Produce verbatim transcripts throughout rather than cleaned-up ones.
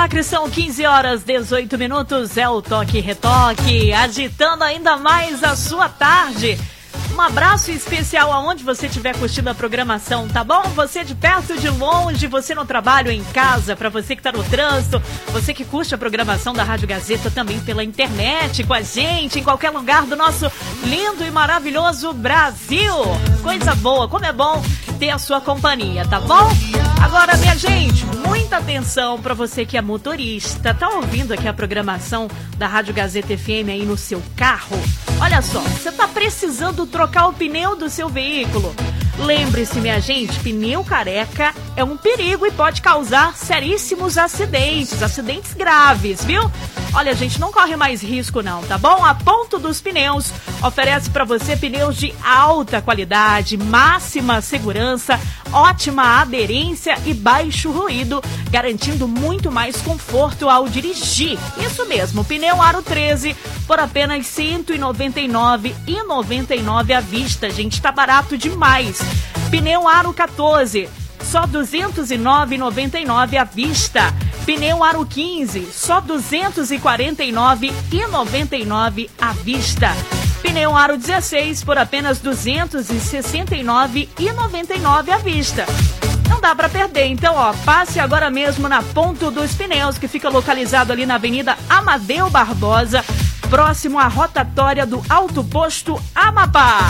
Acre, são quinze horas, dezoito minutos, é o Toque e Retoque, agitando ainda mais a sua tarde. Um abraço especial aonde você estiver curtindo a programação, tá bom? Você de perto, de longe, você no trabalho, em casa, para você que tá no trânsito, você que curte a programação da Rádio Gazeta também pela internet, com a gente, em qualquer lugar do nosso lindo e maravilhoso Brasil. Coisa boa, como é bom ter a sua companhia, tá bom? Agora, minha gente, muita atenção para você que é motorista, tá ouvindo aqui a programação da Rádio Gazeta F M aí no seu carro? Olha só, você tá precisando trocar o pneu do seu veículo. Lembre-se, minha gente, pneu careca é um perigo e pode causar seríssimos acidentes, acidentes graves, viu? Olha, gente, não corre mais risco não, tá bom? A Ponto dos Pneus oferece para você pneus de alta qualidade, máxima segurança, ótima aderência e baixo ruído, garantindo muito mais conforto ao dirigir. Isso mesmo, pneu Aro treze por apenas cento e noventa e nove reais e noventa e nove centavos à vista, gente, tá barato demais. Pneu Aro quatorze, só duzentos e nove reais e noventa e nove centavos à vista. Pneu Aro quinze, só duzentos e quarenta e nove reais e noventa e nove centavos à vista. Pneu Aro dezesseis por apenas duzentos e sessenta e nove reais e noventa e nove centavos à vista. Não dá para perder, então, ó, passe agora mesmo na Ponto dos Pneus, que fica localizado ali na Avenida Amadeu Barbosa, próximo à rotatória do Alto Posto Amapá.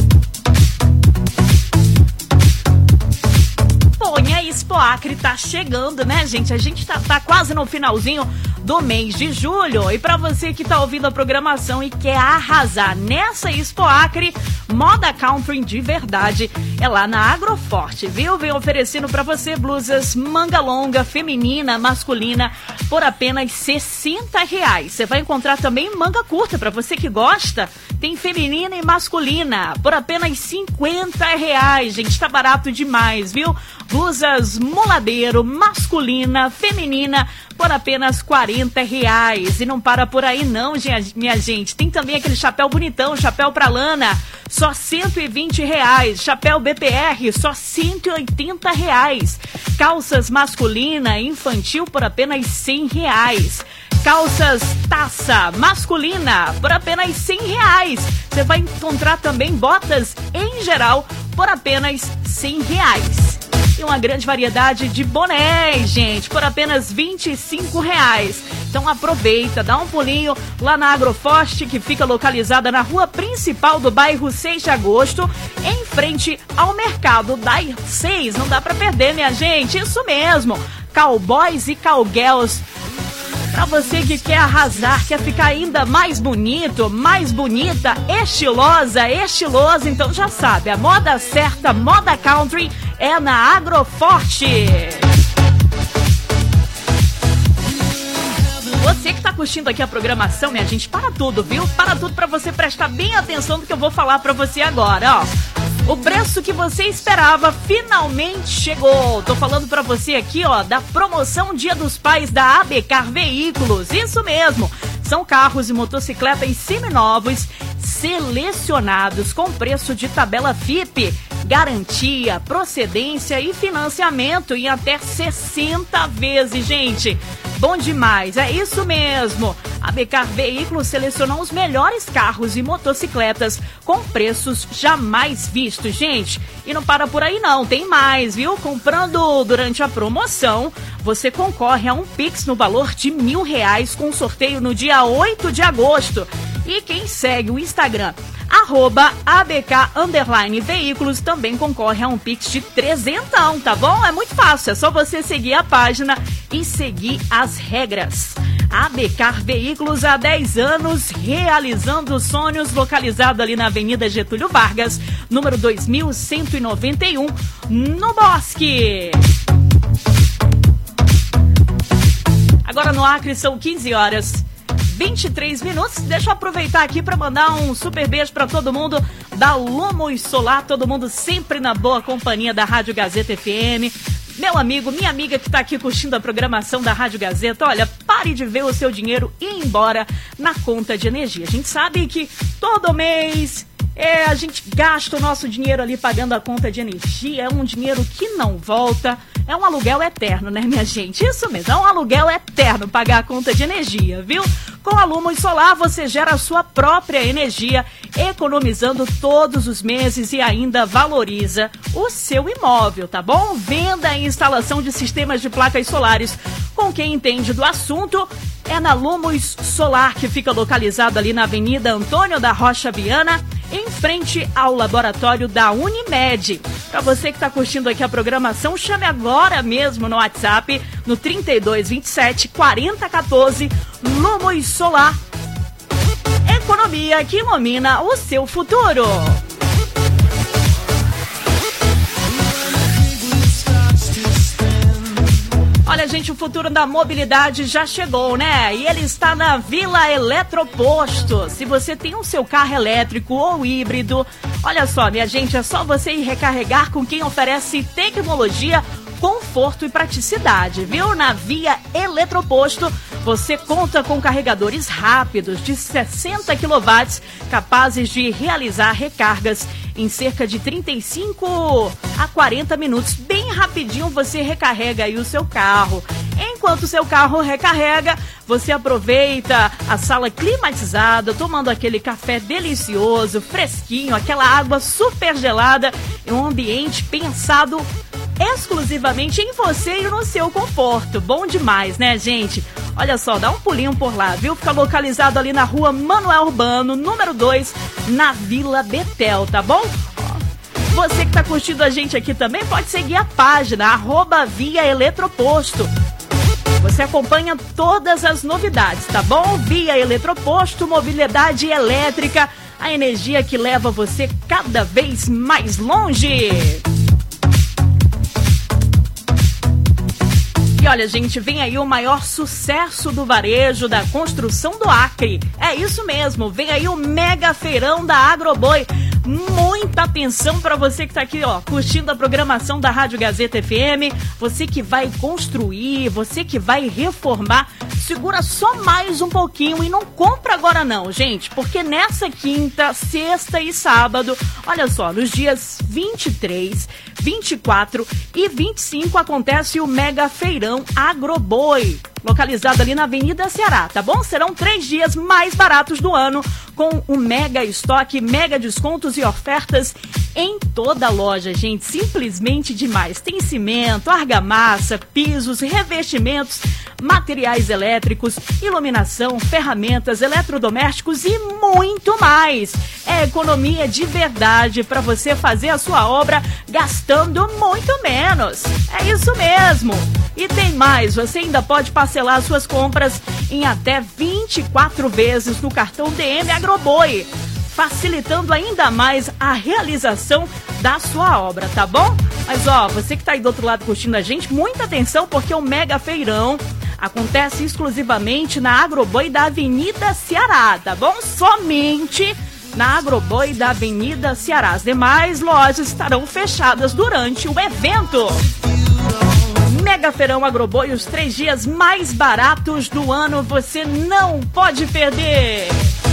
Bom, e a Expo Acre tá chegando, né, gente? A gente tá, tá quase no finalzinho do mês de julho. E para você que tá ouvindo a programação e quer arrasar nessa Expo Acre, moda country de verdade é lá na Agroforte, viu? Vem oferecendo para você blusas manga longa, feminina, masculina, por apenas sessenta reais. Você vai encontrar também manga curta, para você que gosta. Tem feminina e masculina, por apenas cinquenta reais. Gente, tá barato demais, viu? Blusas muladeiro, masculina, feminina, por apenas quarenta reais. E não para por aí não, minha gente. Tem também aquele chapéu bonitão, chapéu pra lana, só cento e vinte reais. Chapéu B P R, só cento e oitenta reais. Calças masculina e infantil por apenas cem reais. Calças taça masculina por apenas cem reais. Você vai encontrar também botas em geral por apenas cem reais. E uma grande variedade de bonés, gente, por apenas vinte e cinco reais. Então aproveita, dá um pulinho lá na Agroforte, que fica localizada na rua principal do bairro seis de agosto, em frente ao mercado das seis. Não dá pra perder, minha gente, isso mesmo. Cowboys e cowgirls. Pra você que quer arrasar, quer ficar ainda mais bonito, mais bonita, estilosa, estilosa, então já sabe, a moda certa, moda country, é na Agroforte. Você que tá curtindo aqui a programação, minha gente, para tudo, viu? Para tudo pra você prestar bem atenção no que eu vou falar pra você agora, ó. O preço que você esperava finalmente chegou. Tô falando pra você aqui, ó, da promoção Dia dos Pais da Abecar Veículos. Isso mesmo. São carros e motocicletas seminovos selecionados com preço de tabela F I P, garantia, procedência e financiamento em até sessenta vezes, gente. Bom demais, é isso mesmo. A Abecar Veículos selecionou os melhores carros e motocicletas com preços jamais vistos, gente. E não para por aí não, tem mais, viu? Comprando durante a promoção, você concorre a um Pix no valor de mil reais com sorteio no dia oito de agosto. E quem segue o Instagram, arroba A B K underline veículos, também concorre a um Pix de trezentão, tá bom? É muito fácil, é só você seguir a página e seguir as regras. A Abecar Veículos há dez anos, realizando sonhos, localizado ali na Avenida Getúlio Vargas, número dois mil cento e noventa e um, no Bosque. Agora no Acre são quinze horas, vinte e três minutos. Deixa eu aproveitar aqui para mandar um super beijo para todo mundo da Lumos Solar, todo mundo sempre na boa companhia da Rádio Gazeta F M. Meu amigo, minha amiga que está aqui curtindo a programação da Rádio Gazeta, olha, pare de ver o seu dinheiro ir embora na conta de energia. A gente sabe que todo mês é, a gente gasta o nosso dinheiro ali pagando a conta de energia, é um dinheiro que não volta. É um aluguel eterno, né, minha gente? Isso mesmo, é um aluguel eterno pagar a conta de energia, viu? Com a Lumos Solar, você gera a sua própria energia, economizando todos os meses e ainda valoriza o seu imóvel, tá bom? Venda e instalação de sistemas de placas solares com quem entende do assunto. É na Lumos Solar, que fica localizado ali na Avenida Antônio da Rocha Viana, em frente ao laboratório da Unimed. Para você que está curtindo aqui a programação, chame agora mesmo no WhatsApp, no trinta e dois, vinte e sete, quarenta, quatorze, Lumos Solar. Economia que ilumina o seu futuro. Olha, gente, o futuro da mobilidade já chegou, né? E ele está na Vila Eletroposto. Se você tem o seu carro elétrico ou híbrido, olha só, minha gente, é só você ir recarregar com quem oferece tecnologia, conforto e praticidade, viu? Na Via Eletroposto, você conta com carregadores rápidos de sessenta quilowatts, capazes de realizar recargas em cerca de trinta e cinco a quarenta minutos. Bem rapidinho você recarrega aí o seu carro. Enquanto o seu carro recarrega, você aproveita a sala climatizada, tomando aquele café delicioso, fresquinho, aquela água super gelada, em um ambiente pensado exclusivamente em você e no seu conforto. Bom demais, né, gente? Olha só, dá um pulinho por lá, viu? Fica localizado ali na rua Manuel Urbano, número dois, na Vila Betel, tá bom? Você que tá curtindo a gente aqui também pode seguir a página, arroba Via Eletroposto. Você acompanha todas as novidades, tá bom? Via Eletroposto, mobilidade elétrica, a energia que leva você cada vez mais longe. E olha, gente, vem aí o maior sucesso do varejo da construção do Acre. É isso mesmo, vem aí o mega feirão da Agroboi. Muita atenção para você que tá aqui, ó, curtindo a programação da Rádio Gazeta F M. Você que vai construir, você que vai reformar, segura só mais um pouquinho e não compra agora não, gente, porque nessa quinta, sexta e sábado, olha só, nos dias vinte e três, vinte e quatro e vinte e cinco acontece o mega feirão Agroboi, localizado ali na Avenida Ceará, tá bom? Serão três dias mais baratos do ano, com um mega estoque, mega descontos e ofertas em toda a loja, gente. Simplesmente demais. Tem cimento, argamassa, pisos, revestimentos, materiais elétricos, iluminação, ferramentas, eletrodomésticos e muito mais. É economia de verdade para você fazer a sua obra gastando muito menos. É isso mesmo. E tem mais, você ainda pode parcelar suas compras em até vinte e quatro vezes no cartão D M Agroboi, facilitando ainda mais a realização da sua obra, tá bom? Mas ó, você que tá aí do outro lado curtindo a gente, muita atenção, porque o mega feirão acontece exclusivamente na Agroboi da Avenida Ceará, tá bom? Somente na Agroboi da Avenida Ceará. As demais lojas estarão fechadas durante o evento. Mega Feirão Agroboi, os três dias mais baratos do ano, você não pode perder.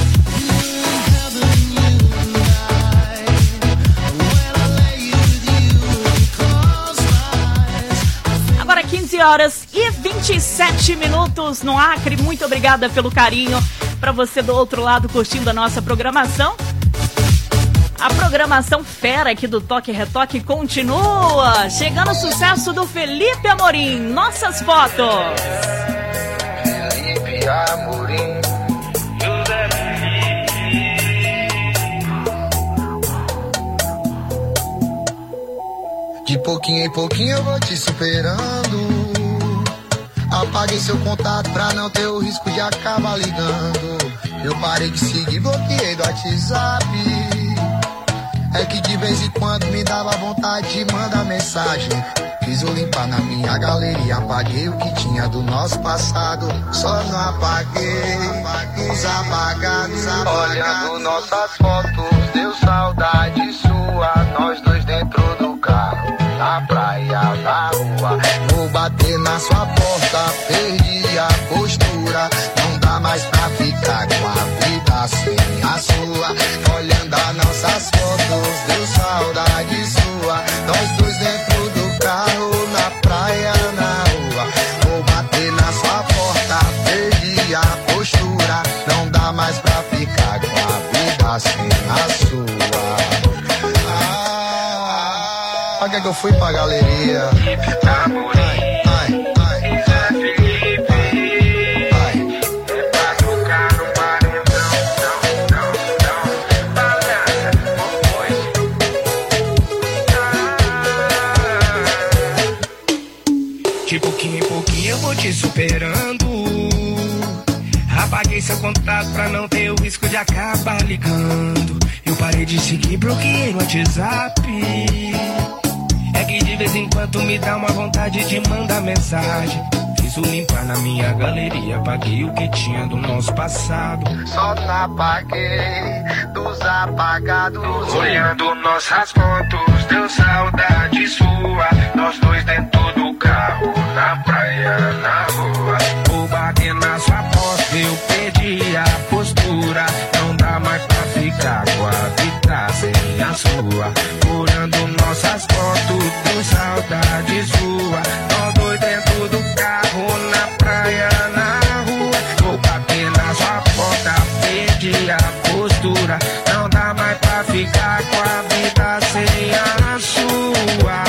Agora quinze horas e vinte e sete minutos no Acre. Muito obrigada pelo carinho, para você do outro lado curtindo a nossa programação. A programação fera aqui do Toque Retoque continua. Chegando o sucesso do Felipe Amorim. Nossas fotos. Felipe Amorim. De pouquinho em pouquinho eu vou te superando. Apaguei seu contato pra não ter o risco de acabar ligando. Eu parei de seguir, bloqueei do WhatsApp. É que de vez em quando me dava vontade de mandar mensagem. Fiz o limpar na minha galeria, apaguei o que tinha do nosso passado. Só não apaguei os apagados, apagados. Olhando nossas fotos, deu saudade sua. Nós dois dentro do carro, na praia, na rua. Vou bater na sua porta, perdi a postura. Não dá mais pra ficar com a vida sem a sua. Olhando as nossas fotos, deu saudade sua. Nós dois dentro do carro, na praia. vida sem a sua. Ah, pra que que eu fui pra galeria? Ai, ai, ai, ai, Felipe. Ai. É pra tocar no paredão, não, não, não. Balança, pois. De pouquinho em pouquinho eu vou te superando. Apaguei seu contato pra não ter o risco de acabar ligando. Eu parei de seguir, bloqueei no WhatsApp. É que de vez em quando me dá uma vontade de mandar mensagem. Fiz o limpar na minha galeria, apaguei o que tinha do nosso passado. Só não apaguei dos apagados. Olhando nossas fotos, deu saudade sua. Nós dois dentro do carro, na praia, na rua. Vou bater na sua porta, eu perdi a postura. Não dá mais pra ficar com a vida sem a sua. Olhando nossas fotos, deu saudade sua. Nós dois dentro do carro, na praia, na rua. Vou bater na sua porta, perdi a postura. Não dá mais pra ficar com a vida sem a sua.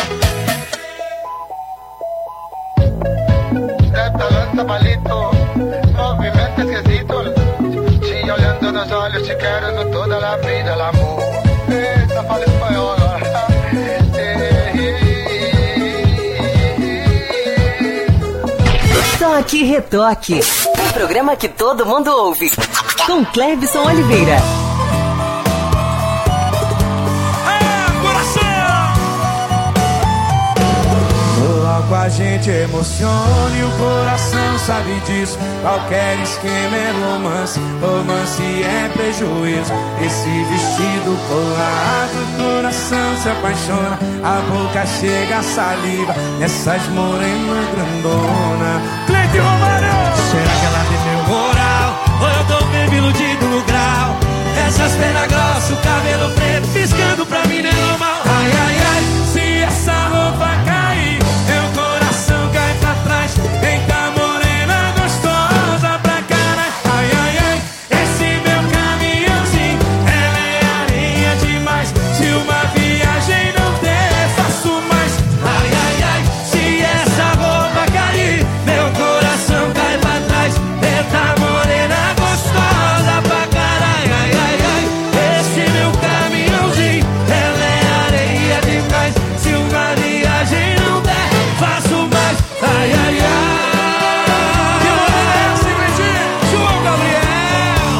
Está talento palito, movimento esquisito. Te olhando nos olhos, te quero no toda a vida, el amor. Eita, fala espanhol agora. Toque Retoque, o programa que todo mundo ouve, com Clebson Oliveira. Com a gente emociona e o coração sabe disso. Qualquer esquema é romance, romance é prejuízo. Esse vestido colado, o coração se apaixona. A boca chega a saliva nessas morenas grandona. Cleide Romário! Será que ela tem meu moral? Ou eu tô bem iludido no grau? Essas pernas grossas, o cabelo preto piscando pra mim não é normal. Ai, ai, ai, se essa roupa cair, meu coração cai pra trás. Eita morena gostosa pra caralho. Ai, ai, ai, esse meu caminhãozinho, ela é areia demais. Se uma viagem não der, faço mais. Ai, ai, ai, se essa roupa cair, meu coração cai pra trás. Eita morena gostosa pra caralho. Ai, ai, ai, esse meu caminhãozinho, ela é areia demais. Se uma viagem não der, faço mais. Ai, ai, ai. João Gabriel.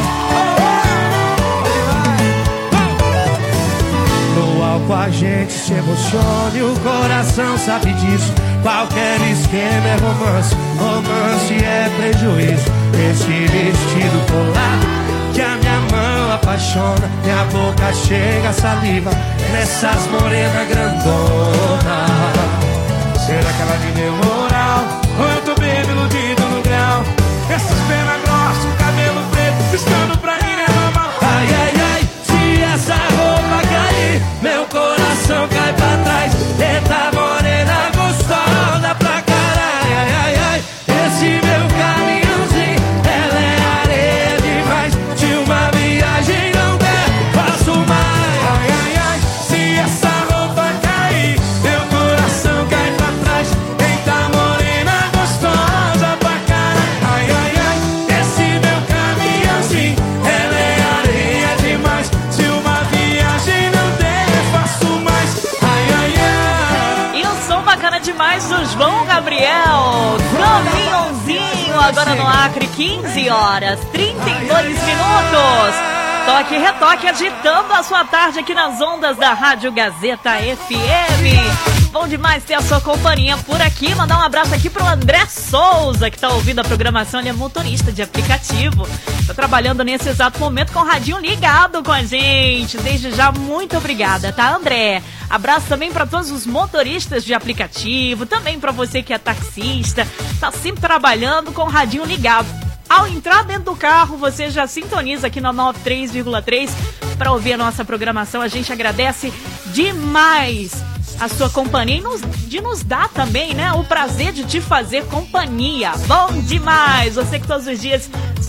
No álcool a gente se emociona e o coração sabe disso. Qualquer esquema é romance, romance é prejuízo. Esse vestido colado que a minha mão apaixona. Minha boca chega a saliva nessas morenas grandona. Será que ela me deu moral? Ou eu tô bem iludido no grau? Essas pernas grossas, o cabelo preto piscando pra mim é normal. Ai, ai, ai, se essa roupa cair, meu coração cai pra trás. Eita morena gostosa pra caralho. Ai, ai, ai, esse meu caminhãozinho, ela é areia demais. Se uma viagem não der, faço mais. Ai, ai, ai, se essa roupa cair, meu coração cai pra trás. Eita morena gostosa pra caralho. Ai, ai, ai, esse meu caminhãozinho, ela é areia demais. Se uma viagem não der, faço mais. Ai, ai, ai. E o som bacana demais do João Gabriel. Caminhãozinho, agora no Acre, quinze horas, trinta e dois minutos. Toque e retoque, agitando a sua tarde aqui nas ondas da Rádio Gazeta F M. Bom demais ter a sua companhia por aqui. Mandar um abraço aqui pro André Souza, que tá ouvindo a programação. Ele é motorista de aplicativo. Tá trabalhando nesse exato momento com o radinho ligado com a gente. Desde já, muito obrigada, tá, André? Abraço também para todos os motoristas de aplicativo. Também para você que é taxista. Tá sempre trabalhando com o radinho ligado. Ao entrar dentro do carro, você já sintoniza aqui na noventa e três vírgula três para ouvir a nossa programação. A gente agradece demais a sua companhia e nos, de nos dar também, né, o prazer de te fazer companhia. Bom demais! Você que todos os dias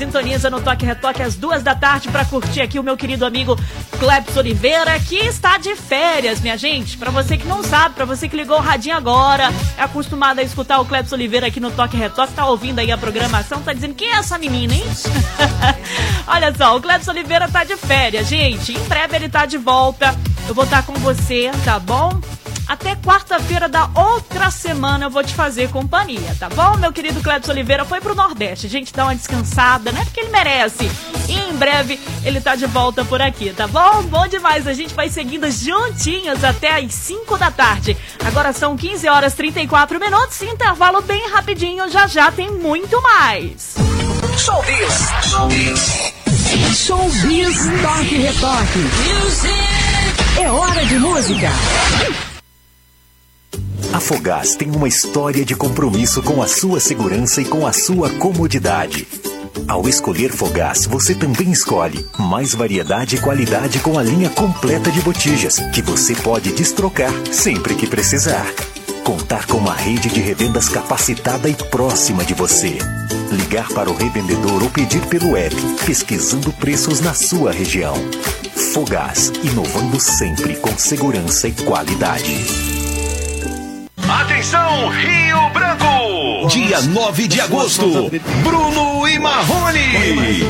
sintoniza no Toque Retoque às duas da tarde para curtir aqui o meu querido amigo Clebson Oliveira, que está de férias, minha gente. Para você que não sabe, para você que ligou o radinho agora, é acostumado a escutar o Clebson Oliveira aqui no Toque Retoque, tá ouvindo aí a programação, tá dizendo, quem é essa menina, hein? Olha só, o Clebson Oliveira tá de férias, gente. Em breve ele tá de volta. Eu vou estar com você, tá bom? Até quarta-feira da outra semana eu vou te fazer companhia, tá bom? Meu querido Clebson Oliveira foi pro Nordeste, gente, dá uma descansada, né? Porque ele merece. E em breve ele tá de volta por aqui, tá bom? Bom demais, a gente vai seguindo juntinhos até às cinco da tarde. Agora são quinze horas e trinta e quatro minutos, intervalo bem rapidinho, já já tem muito mais. Showbiz, showbiz. Showbiz, toque, retoque. É hora de música. A Fogás tem uma história de compromisso com a sua segurança e com a sua comodidade. Ao escolher Fogás, você também escolhe mais variedade e qualidade com a linha completa de botijas, que você pode destrocar sempre que precisar. Contar com uma rede de revendas capacitada e próxima de você. Ligar para o revendedor ou pedir pelo app, pesquisando preços na sua região. Fogás, inovando sempre com segurança e qualidade. Atenção, Rio Branco! Dia nove de agosto, Bruno e Marrone!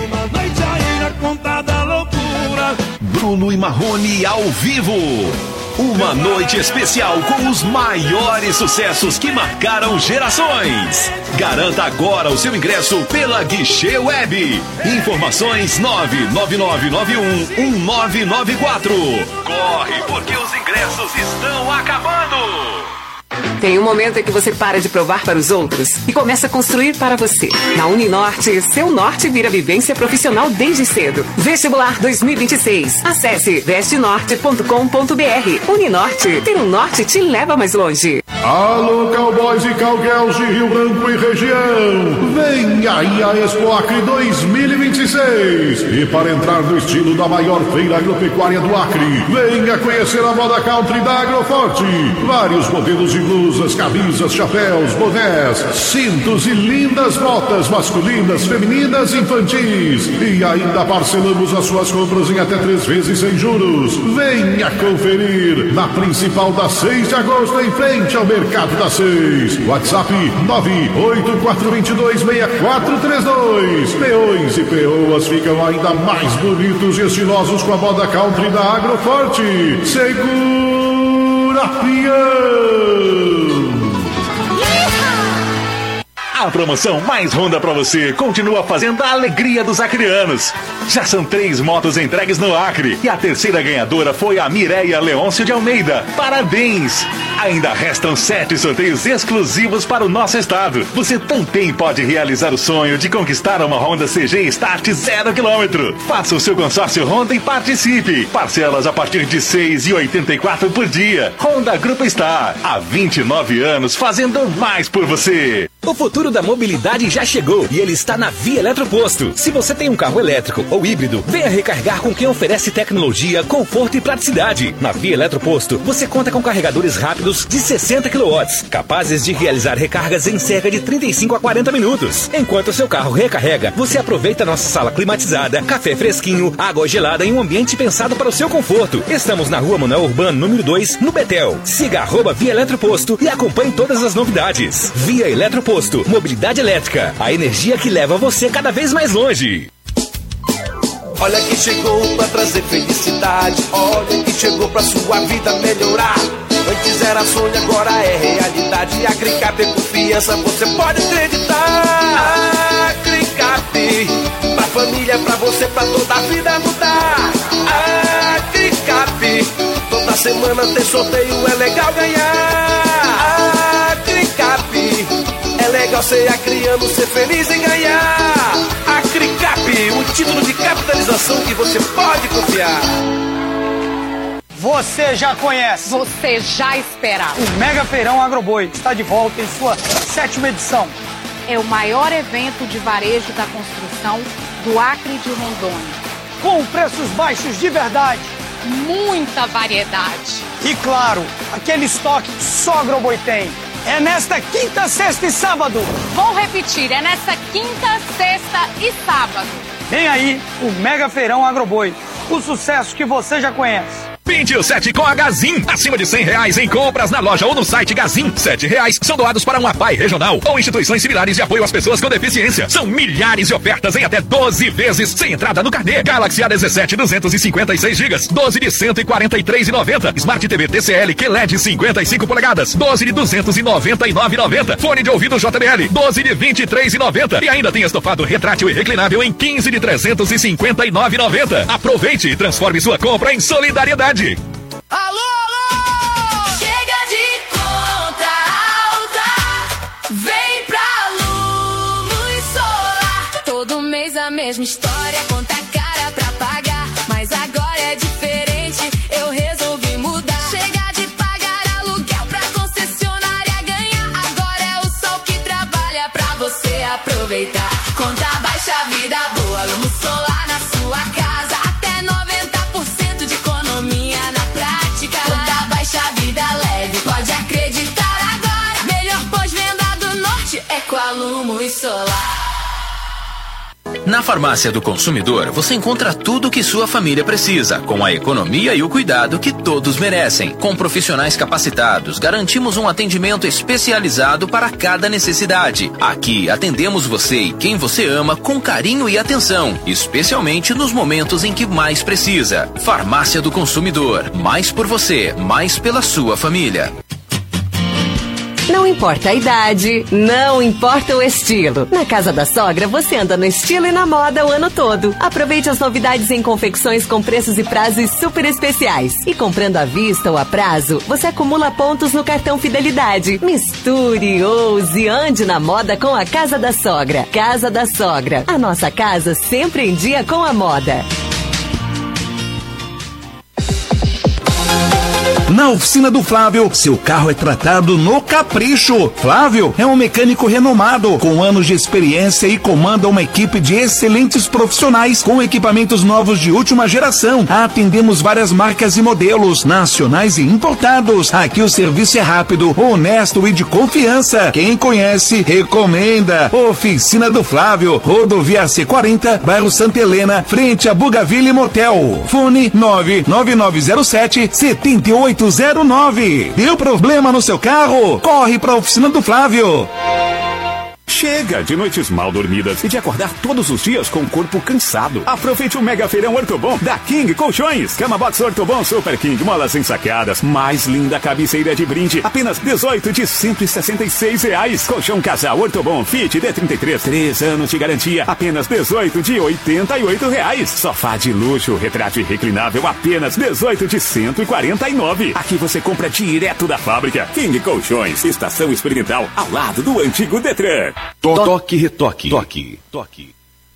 Bruno e Marrone ao vivo! Uma noite especial com os maiores sucessos que marcaram gerações. Garanta agora o seu ingresso pela Guichê Web. Informações nove nove nove nove um um nove nove quatro. Corre, porque os ingressos estão acabando. Tem um momento em que você para de provar para os outros e começa a construir para você. Na Uninorte, seu norte vira vivência profissional desde cedo. Vestibular dois mil e vinte e seis. Acesse veste norte ponto com ponto b r. Uninorte, ter um norte te leva mais longe. Alô, cowboys e cowgirls de Rio Branco e região. Vem aí a Expo Acre dois mil e vinte e seis. E para entrar no estilo da maior feira agropecuária do Acre, venha conhecer a moda country da Agroforte. Vários modelos de blusas, camisas, chapéus, bonés, cintos e lindas botas masculinas, femininas e infantis. E ainda parcelamos as suas compras em até três vezes sem juros. Venha conferir na principal da seis de agosto, em frente ao Mercado da Seis. WhatsApp nove oito quatro dois dois seis quatro três dois. Peões e peoas ficam ainda mais bonitos e estilosos com a moda country da Agroforte. Segura, peão! A promoção mais Honda pra você continua fazendo a alegria dos acreanos. Já são três motos entregues no Acre e a terceira ganhadora foi a Mireia Leôncio de Almeida. Parabéns! Ainda restam sete sorteios exclusivos para o nosso estado. Você também pode realizar o sonho de conquistar uma Honda C G Start zero quilômetro. Faça o seu consórcio Honda e participe. Parcelas a partir de seis reais e oitenta e quatro centavos por dia. Honda Grupo Star, há vinte e nove anos fazendo mais por você. O futuro da mobilidade já chegou e ele está na Via Eletroposto. Se você tem um carro elétrico ou híbrido, venha recarregar com quem oferece tecnologia, conforto e praticidade. Na Via Eletroposto, você conta com carregadores rápidos de sessenta quilowatts, capazes de realizar recargas em cerca de trinta e cinco a quarenta minutos. Enquanto seu carro recarrega, você aproveita nossa sala climatizada, café fresquinho, água gelada em um ambiente pensado para o seu conforto. Estamos na Rua Manuel Urbano, número dois, no Betel. Siga arroba Via Eletroposto e acompanhe todas as novidades. Via Eletroposto. Mobilidade elétrica, a energia que leva você cada vez mais longe. Olha que chegou pra trazer felicidade. Olha que chegou pra sua vida melhorar. Antes era sonho, agora é realidade. Agricap é confiança, você pode acreditar. Agricap, pra família, pra você, pra toda a vida mudar. Agricap, toda semana tem sorteio, é legal ganhar. Agricap, é legal ser acriano, ser feliz e ganhar. Agricap, o título de capitalização que você pode confiar. Você já conhece. Você já esperava. O Mega Feirão Agroboi está de volta em sua sétima edição. É o maior evento de varejo da construção do Acre de Rondônia. Com preços baixos de verdade. Muita variedade. E claro, aquele estoque que só a Agroboi tem. É nesta quinta, sexta e sábado. Vou repetir, é nesta quinta, sexta e sábado. Vem aí o Mega Feirão Agroboi, o sucesso que você já conhece. Pinte o sete com a Gazin. Acima de cem reais em compras na loja ou no site Gazin. Sete reais são doados para um A P A I regional ou instituições similares de apoio às pessoas com deficiência. São milhares de ofertas em até doze vezes sem entrada no carnê. Galaxy A dezessete duzentos e cinquenta e seis gigas. doze de cento e quarenta e três reais e noventa centavos. Smart T V T C L Q L E D cinquenta e cinco polegadas. doze de duzentos e noventa e nove reais e noventa centavos. Fone de ouvido J B L. doze de vinte e três reais e noventa centavos. E ainda tem estofado retrátil e reclinável em quinze de trezentos e cinquenta e nove reais e noventa centavos. Aproveite e transforme sua compra em solidariedade. Alô, alô! Chega de conta alta, vem pra Luz Solar. Todo mês a mesma história, conta cara pra pagar. Mas agora é diferente, eu resolvi mudar. Chega de pagar aluguel pra concessionária ganhar. Agora é o sol que trabalha pra você aproveitar. Conta baixa, vida boa, Luz Solar na sua casa. Até noventa por cento de economia na Conta baixa, vida leve, pode acreditar agora. Melhor pós-venda do norte é com a Luz Solar. Na Farmácia do Consumidor, você encontra tudo o que sua família precisa, com a economia e o cuidado que todos merecem. Com profissionais capacitados, garantimos um atendimento especializado para cada necessidade. Aqui, atendemos você e quem você ama com carinho e atenção, especialmente nos momentos em que mais precisa. Farmácia do Consumidor, mais por você, mais pela sua família. Não importa a idade, não importa o estilo. Na Casa da Sogra, você anda no estilo e na moda o ano todo. Aproveite as novidades em confecções com preços e prazos super especiais. E comprando à vista ou a prazo, você acumula pontos no cartão Fidelidade. Misture, ouse, ande na moda com a Casa da Sogra. Casa da Sogra, a nossa casa sempre em dia com a moda. Na oficina do Flávio, seu carro é tratado no capricho. Flávio é um mecânico renomado, com anos de experiência e comanda uma equipe de excelentes profissionais com equipamentos novos de última geração. Atendemos várias marcas e modelos, nacionais e importados. Aqui o serviço é rápido, honesto e de confiança. Quem conhece, recomenda. Oficina do Flávio, Rodovia C quarenta, bairro Santa Helena, frente a Bugaville Motel. Fone nove nove nove zero sete sete oito zero nove. Deu problema no seu carro? Corre para a Oficina do Flávio. Chega de noites mal dormidas e de acordar todos os dias com o corpo cansado. Aproveite o Mega Feirão Ortobon da King Colchões. Cama Box Ortobon Super King, molas ensaqueadas. Mais linda cabeceira de brinde. Apenas dezoito de cento e sessenta e seis reais. Colchão Casal Ortobon Fit D trinta e três, três anos de garantia. Apenas dezoito de oitenta e oito reais. Sofá de luxo, retrátil reclinável. Apenas dezoito de cento e quarenta e nove. Aqui você compra direto da fábrica. King Colchões, estação experimental ao lado do antigo Detran. Toque, retoque. Toque, toque.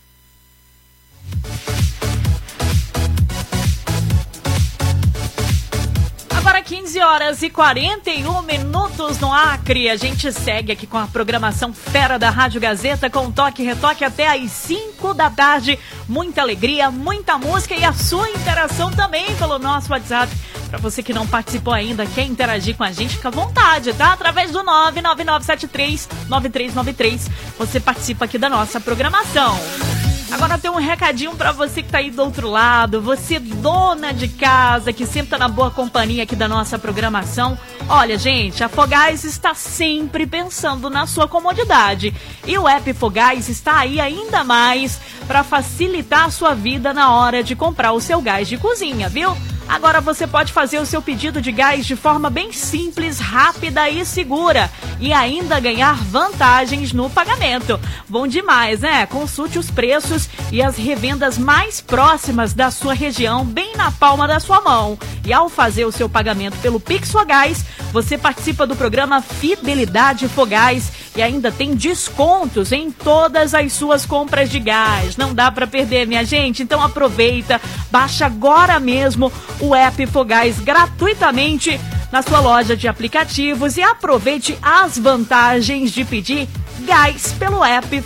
Agora quinze horas e quarenta e um minutos no Acre. A gente segue aqui com a programação fera da Rádio Gazeta com Toque e Retoque até às cinco da tarde. Muita alegria, muita música e a sua interação também pelo nosso WhatsApp. Para você que não participou ainda, quer interagir com a gente, fica à vontade, tá? Através do nove nove nove sete três nove três nove três, você participa aqui da nossa programação. Agora tem um recadinho pra você que tá aí do outro lado, você dona de casa, que sempre tá na boa companhia aqui da nossa programação. Olha, gente, a Fogás está sempre pensando na sua comodidade. E o app Fogás está aí ainda mais para facilitar a sua vida na hora de comprar o seu gás de cozinha, viu? Agora você pode fazer o seu pedido de gás de forma bem simples, rápida e segura. E ainda ganhar vantagens no pagamento. Bom demais, né? Consulte os preços e as revendas mais próximas da sua região, bem na palma da sua mão. E ao fazer o seu pagamento pelo Pix Fogás, você participa do programa Fidelidade Fogás e ainda tem descontos em todas as suas compras de gás. Não dá para perder, minha gente. Então aproveita, baixa agora mesmo o app Fogás gratuitamente na sua loja de aplicativos e aproveite as vantagens de pedir gás pelo app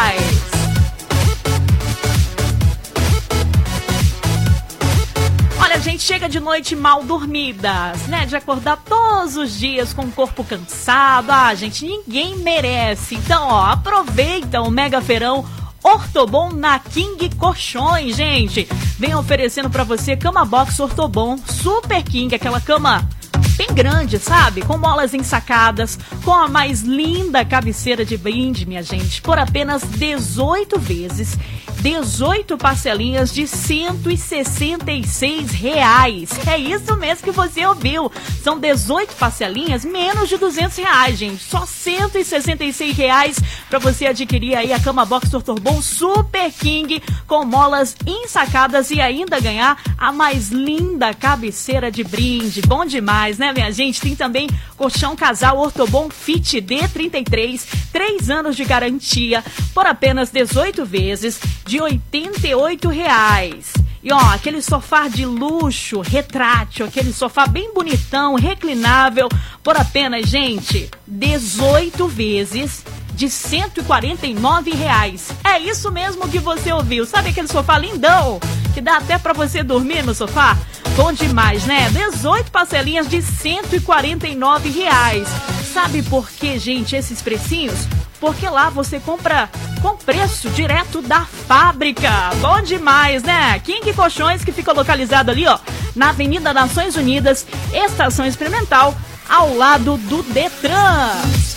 Fogás. Olha, Muita gente chega de noite mal dormidas, né? De acordar todos os dias com o corpo cansado. Ah, gente, ninguém merece. Então, ó, aproveita o Mega Feirão Ortobon na King Colchões, gente. Vem oferecendo pra você cama box Ortobon Super King, aquela cama bem grande, sabe? Com molas ensacadas, com a mais linda cabeceira de brinde, minha gente, por apenas dezoito vezes, dezoito parcelinhas de cento e sessenta e seis reais. É isso mesmo que você ouviu. São dezoito parcelinhas, menos de duzentos reais, gente. Só cento e sessenta e seis reais para você adquirir aí a cama box Ortobon Super King com molas ensacadas e ainda ganhar a mais linda cabeceira de brinde. Bom demais, né, minha gente? Tem também colchão casal Ortobon Fit D trinta e três, três anos de garantia por apenas dezoito vezes de oitenta e oito reais. E ó, aquele sofá de luxo, retrátil, aquele sofá bem bonitão, reclinável, por apenas, gente, dezoito vezes de cento e quarenta e nove reais. É isso mesmo que você ouviu. Sabe aquele sofá lindão que dá até pra você dormir no sofá? Bom demais, né? dezoito parcelinhas de cento e quarenta e nove reais. Sabe por que, gente, esses precinhos? Porque lá você compra com preço direto da fábrica. Bom demais, né? King Colchões, que fica localizado ali, ó, na Avenida Nações Unidas, Estação Experimental, ao lado do Detran.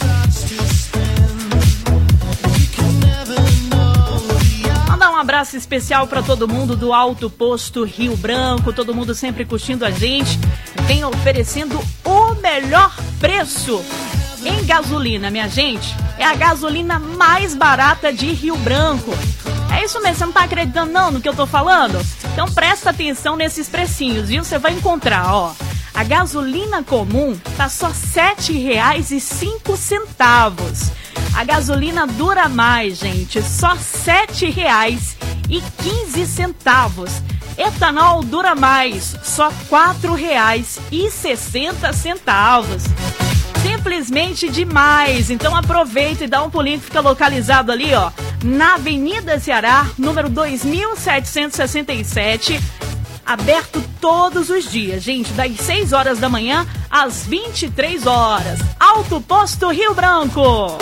Mandar um abraço especial para todo mundo do Alto Posto Rio Branco, todo mundo sempre curtindo a gente, vem oferecendo o melhor preço em gasolina, minha gente. É a gasolina mais barata de Rio Branco. É isso mesmo, você não tá acreditando não no que eu tô falando? Então presta atenção nesses precinhos, viu? Você vai encontrar, ó, a gasolina comum tá só sete reais e cinco centavos. A gasolina Dura Mais, gente, só sete reais e quinze centavos. Etanol Dura Mais, só quatro reais e sessenta centavos. Simplesmente demais. Então aproveita e dá um pulinho que fica localizado ali, ó, na Avenida Ceará, número dois mil setecentos e sessenta e sete. Aberto todos os dias, gente, das seis horas da manhã às vinte e três horas. Alto Posto Rio Branco.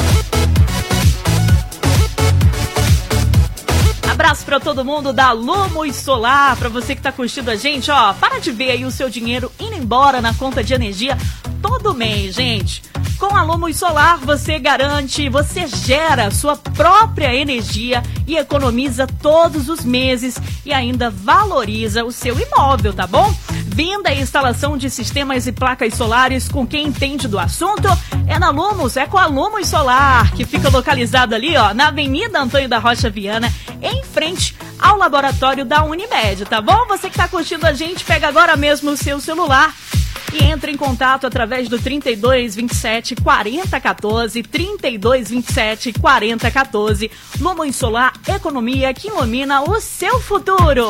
Abraço para todo mundo da Lumos Solar, para você que tá curtindo a gente, ó, para de ver aí o seu dinheiro indo embora na conta de energia todo mês, gente. Com a Lumos Solar você garante, você gera sua própria energia e economiza todos os meses e ainda valoriza o seu imóvel, tá bom? Venda e instalação de sistemas e placas solares com quem entende do assunto é na Lumos, é com a Lumos Solar, que fica localizado ali, ó, na Avenida Antônio da Rocha Viana, em frente ao laboratório da Unimed, tá bom? Você que tá curtindo a gente, pega agora mesmo o seu celular e entra em contato através do trinta e dois, vinte e sete, quarenta, quatorze, trinta e dois, vinte e sete, quarenta, quatorze. Lumos Solar, economia que ilumina o seu futuro.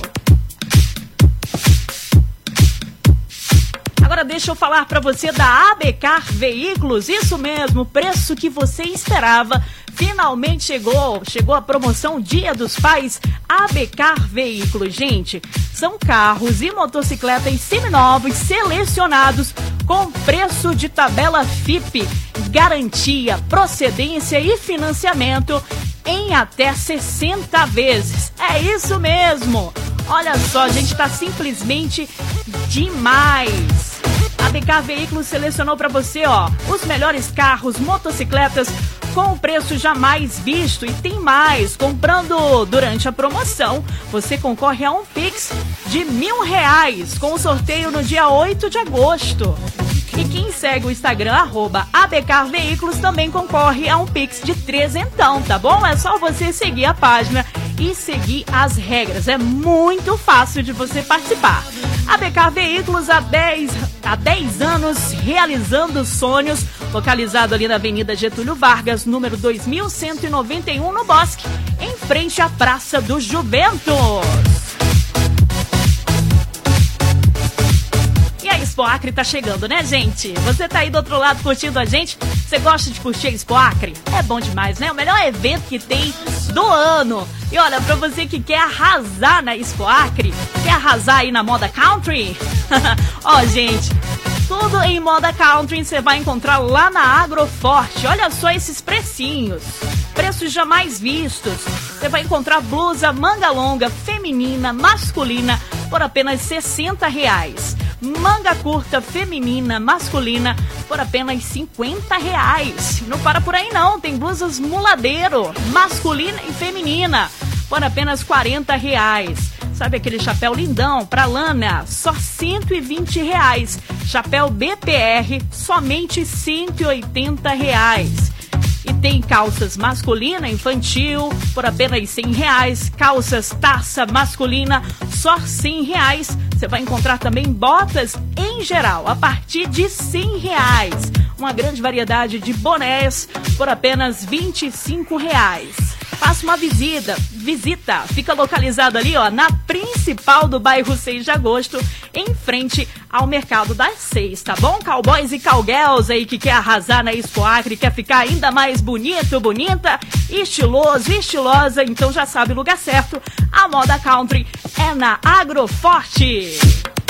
Agora deixa eu falar para você da Abecar Veículos, isso mesmo, o preço que você esperava. Finalmente chegou, chegou a promoção Dia dos Pais Abecar Veículos, gente. São carros e motocicletas seminovos selecionados com preço de tabela F I P, garantia, procedência e financiamento em até sessenta vezes. É isso mesmo. Olha só, a gente tá simplesmente demais. A Abecar Veículos selecionou para você, ó, os melhores carros, motocicletas com o preço jamais visto e tem mais. Comprando durante a promoção, você concorre a um Pix de mil reais com o sorteio no dia oito de agosto. E quem segue o Instagram, arroba Abecar Veículos, também concorre a um Pix de trezentão, tá bom? É só você seguir a página e seguir as regras. É muito fácil de você participar. Abecar Veículos há dez, há dez anos realizando sonhos, localizado ali na Avenida Getúlio Vargas, número dois mil cento e noventa e um, no Bosque, em frente à Praça do Juventus. E a Expo Acre tá chegando, né, gente? Você tá aí do outro lado curtindo a gente? Você gosta de curtir a Expo Acre? É bom demais, né? O melhor evento que tem do ano. E olha, pra você que quer arrasar na Expo Acre, quer arrasar aí na moda country, ó, gente, tudo em moda country você vai encontrar lá na Agroforte. Olha só esses precinhos, preços jamais vistos. Você vai encontrar blusa manga longa feminina, masculina por apenas sessenta reais. Manga curta feminina, masculina por apenas cinquenta reais. Não para por aí não, tem blusas muladeiro, masculina e feminina por apenas quarenta reais. Sabe aquele chapéu lindão pra lana? Só cento e vinte reais. Chapéu B P R, somente cento e oitenta reais. E tem calças masculina, infantil, por apenas cem reais. Calças taça masculina, só cem reais. Você vai encontrar também botas em geral, a partir de cem reais. Uma grande variedade de bonés por apenas vinte e cinco reais. Faça uma visita, visita, fica localizado ali, ó, na principal do bairro seis de agosto, em frente ao Mercado das Seis, tá bom? Cowboys e cowgirls aí que quer arrasar na Expo Acre, quer ficar ainda mais bonito, bonita, estiloso, estilosa, então já sabe o lugar certo, a moda country é na Agroforte.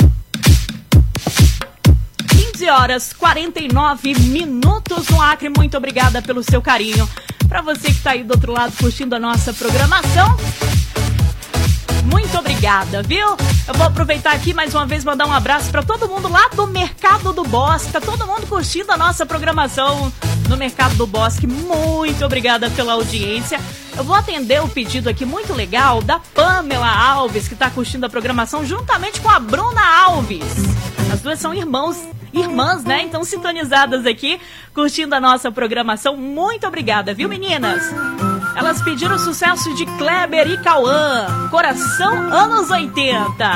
quinze horas, quarenta e nove minutos no Acre, muito obrigada pelo seu carinho. Para você que está aí do outro lado curtindo a nossa programação, muito obrigada, viu? Eu vou aproveitar aqui mais uma vez mandar um abraço para todo mundo lá do Mercado do Bosque. Tá todo mundo curtindo a nossa programação no Mercado do Bosque. Muito obrigada pela audiência. Eu vou atender o pedido aqui muito legal da Pamela Alves, que está curtindo a programação juntamente com a Bruna Alves. As duas são irmãos, irmãs, né? Então sintonizadas aqui, curtindo a nossa programação. Muito obrigada, viu, meninas? Elas pediram o sucesso de Kleber e Cauã, Coração anos oitenta.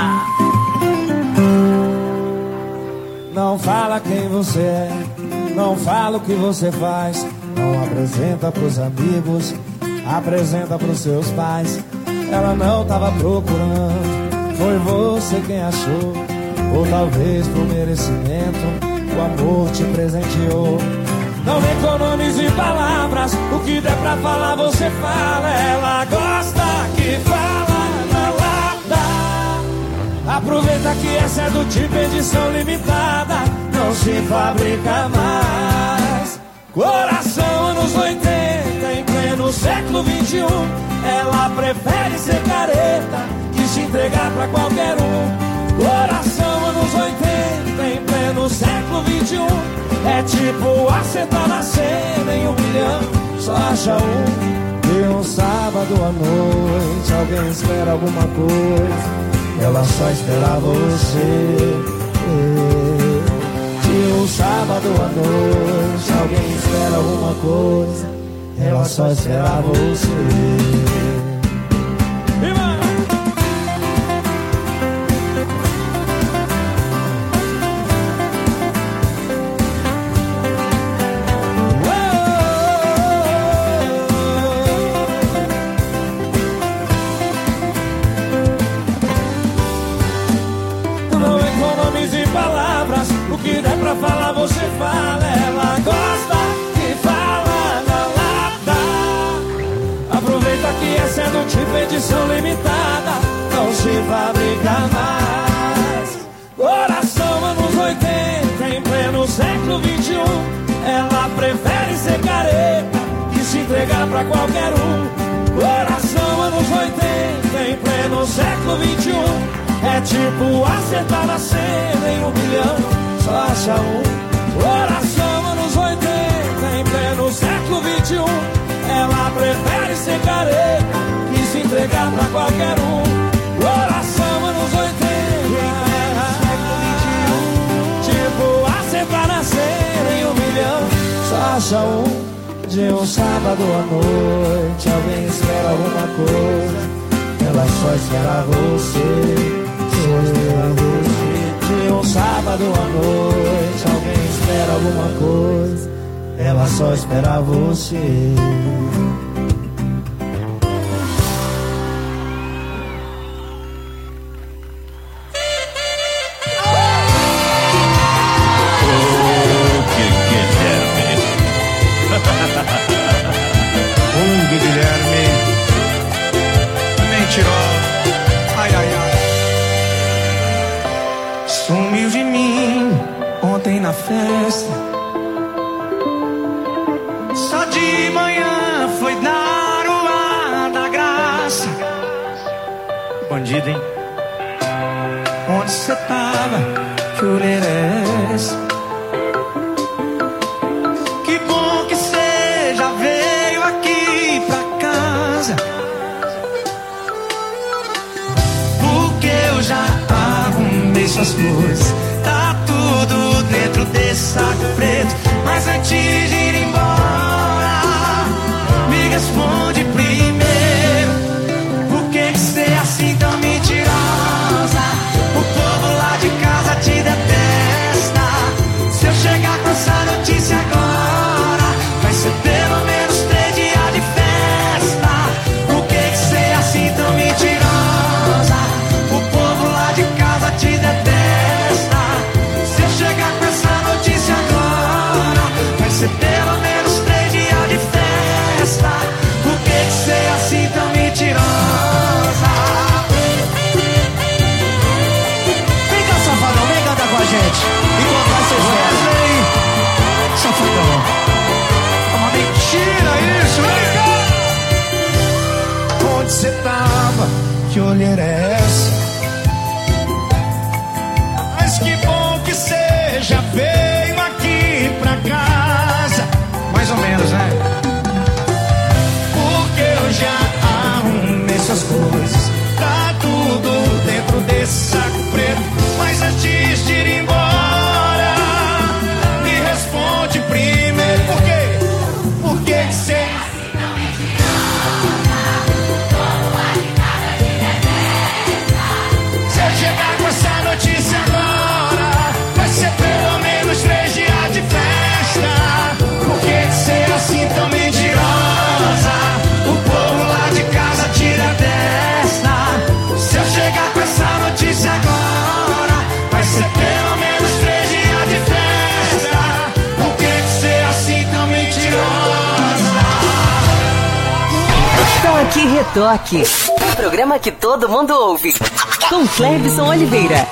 Não fala quem você é, não fala o que você faz, não apresenta pros amigos, apresenta pros seus pais. Ela não tava procurando, foi você quem achou, ou talvez por merecimento o amor te presenteou. Não economize palavras, o que der pra falar você fala. Ela gosta que fala na lata. Aproveita que essa é do tipo edição limitada, não se fabrica mais. Coração anos oitenta, em pleno século vinte e um. Ela prefere ser careta que se entregar pra qualquer um. Coração anos oitenta, em pleno século vinte e um. É tipo acertar na cena em um milhão, só acha um. De um sábado à noite, alguém espera alguma coisa, ela só espera você. De um sábado à noite, alguém espera alguma coisa, ela só espera você. Fala, você fala, ela gosta que fala na lata. Aproveita que essa é do tipo edição limitada, não se fabrica mais. Coração anos oitenta, em pleno século vinte e um. Ela prefere ser careta que se entregar pra qualquer um. Coração anos oitenta, em pleno século vinte e um. É tipo acertar na cena em um milhão, só acha um. Coração anos oitenta, em pleno século vinte e um. Ela prefere ser careta que se entregar pra qualquer um. Coração anos oitenta, século vinte e um. Tipo acertar na cena em um milhão, só acha um. De um sábado à noite, alguém espera alguma coisa, ela só espera você. Só espera você. De um sábado à noite, alguém espera alguma coisa, ela só espera você. Um Guilherme Sumiu de mim ontem na festa. Só de manhã foi dar o ar da graça. Bandido, hein? Onde cê tava? Que olheira é essa? Que bom que cê já veio aqui pra casa, porque eu já arrumei suas coisas. Tá tudo dentro desse saco preto. Mas antes de ir embora, me responde primeiro: por que que cê é assim tão mentirosa? O povo lá de casa te detesta. Se eu chegar com essa notícia agora, vai ser pelo menos três dias de festa. Por que que cê é assim tão mentirosa? O povo lá de casa te detesta. Se eu chegar com essa notícia agora, vai ser pelo menos três dias de festa. Por que que cê é assim tão mentirosa? Vem cá, safadão, vem cantar com a gente e contar seus versos aí, safadão. É uma mentira isso, vem cá. Onde cê tava? Que olheira é essa? Mas que bom que cê já veio aqui pra casa. Mais ou menos, né? Porque eu já arrumei suas coisas. Tá tudo dentro desse saco preto. Mas antes de ir embora, me responde primeiro: por quê? Por que que cê... Se eu chegar com essa notícia agora, vai ser pelo menos três dias de festa. Por que que cê é assim tão mentirosa? O povo lá de casa tira desta. Se eu chegar com essa notícia agora, vai ser pelo menos três dias de festa. Por que que cê é assim tão mentirosa? Toque Retoque, o programa que todo mundo ouve, com Clebson Oliveira.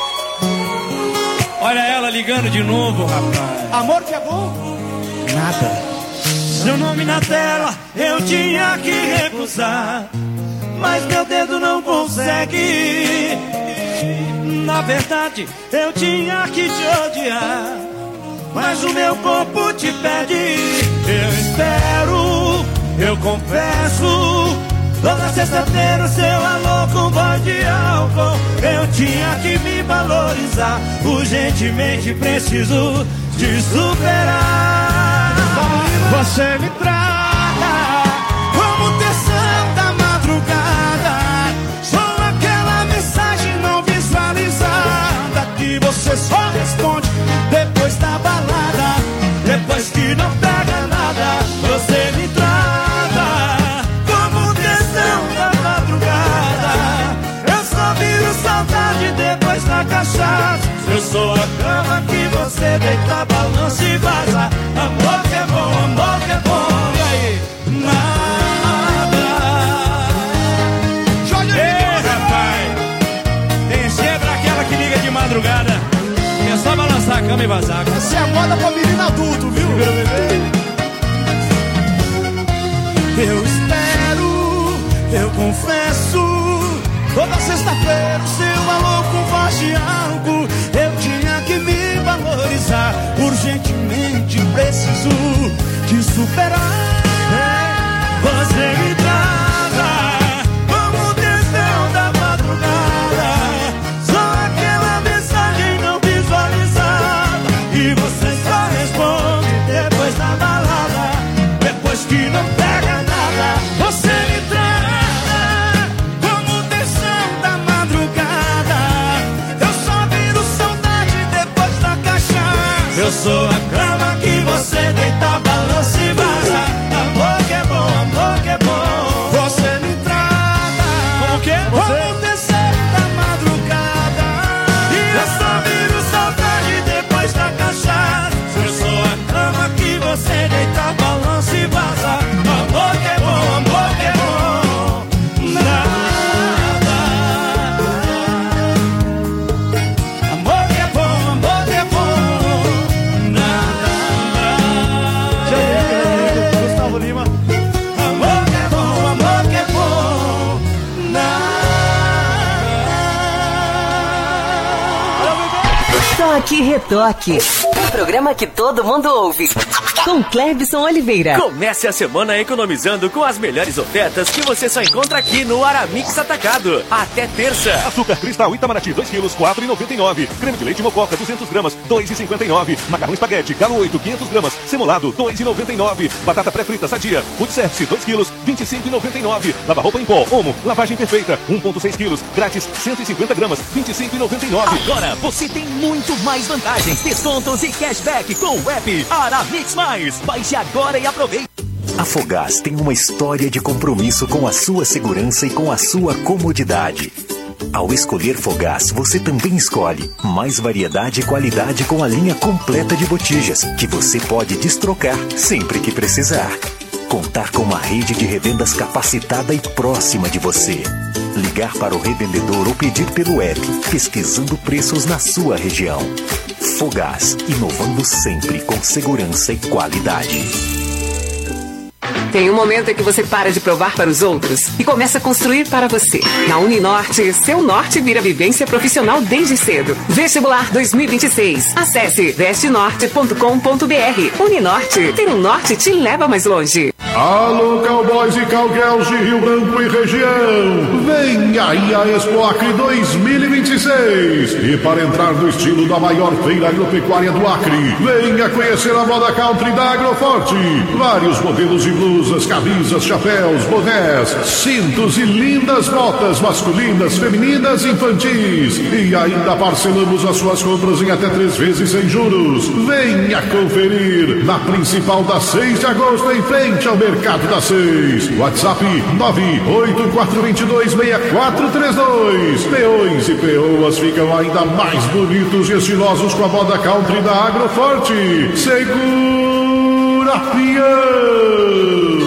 Olha ela ligando de novo, rapaz. Amor que é bom? Nada. Seu nome na tela eu tinha que recusar, mas meu dedo não consegue. Na verdade eu tinha que te odiar, mas o meu corpo te pede. Eu espero, eu confesso, toda sexta-feira seu alô com voz de álcool. Eu tinha que me valorizar, urgentemente preciso te superar. Você me trata como tensão da madrugada. Sou aquela mensagem não visualizada que você só responde depois da balada, depois que não pega nada. Você me trata como tensão da madrugada. Eu só viro saudade depois da cachaça. Eu sou a cama que você deita, balança e vaza. Amor que é bom, amor que é bom. E aí? Nada. Ei, rapaz, tem sempre aquela que liga de madrugada. É só balançar a cama e vazar. Essa é a moda pra menino adulto, viu? Eu espero, eu confesso, toda sexta-feira o seu alô com voz de álcool. Eu tinha que me valorizar, urgentemente preciso te superar. Você me trata como tensão da madrugada. Só aquela mensagem não visualizada e você só responde depois da balada, depois que não pega nada. Você me trata como tensão da madrugada. Eu só viro saudade depois da cachaça. Eu sou a cama que você deita, balança e vaza. Amor que é bom, amor que é bom. Você me trata como que? Como tensão da madrugada. E eu só viro saudade depois da cachaça. Eu sou a cama que você deita, balança e vaza. Amor que é bom, amor que é bom. Nada. Amor Toque Retoque. O programa que todo mundo ouve. Com Clebson Oliveira. Comece a semana economizando com as melhores ofertas que você só encontra aqui no Aramix Atacado. Até terça. Açúcar cristal Itamaraty dois quilos, quatro reais e noventa e nove centavos. Creme de leite Mococa duzentas gramas, dois reais e cinquenta e nove centavos. Macarrão espaguete Galo oito, quinhentas gramas, semolado dois reais e noventa e nove centavos. Batata pré-frita Sadia, Food Service dois quilos, vinte e cinco reais e noventa e nove centavos. Lava-roupa em pó Omo, lavagem perfeita, um vírgula seis quilos, grátis cento e cinquenta gramas, vinte e cinco reais e noventa e nove centavos. Agora você tem muito mais vantagens, descontos e cashback com o app Aramix Mais. Baixe agora e aproveite. A Fogás tem uma história de compromisso com a sua segurança e com a sua comodidade. Ao escolher Fogás, você também escolhe mais variedade e qualidade com a linha completa de botijas, que você pode destrocar sempre que precisar. Contar com uma rede de revendas capacitada e próxima de você. Ligar para o revendedor ou pedir pelo app, pesquisando preços na sua região. Fogás, inovando sempre com segurança e qualidade. Tem um momento em que você para de provar para os outros e começa a construir para você. Na Uninorte, seu norte vira vivência profissional desde cedo. Vestibular dois mil e vinte e seis. Acesse veste norte ponto com ponto b r. Uninorte, ter um norte te leva mais longe. Alô, cowboys e cowgirls de Rio Branco e região. Vem aí a Expo Acre dois mil e vinte e seis. E para entrar no estilo da maior feira agropecuária do Acre, venha conhecer a moda country da Agroforte. Vários modelos de blusas, camisas, chapéus, bonés, cintos e lindas botas masculinas, femininas e infantis. E ainda parcelamos as suas compras em até três vezes sem juros. Venha conferir na principal da seis de agosto, em frente ao Mercado da Seis. WhatsApp nove oito quatro dois dois, seis quatro três dois. Peões e peoas ficam ainda mais bonitos e estilosos com a moda country da Agroforte. Segura, peão!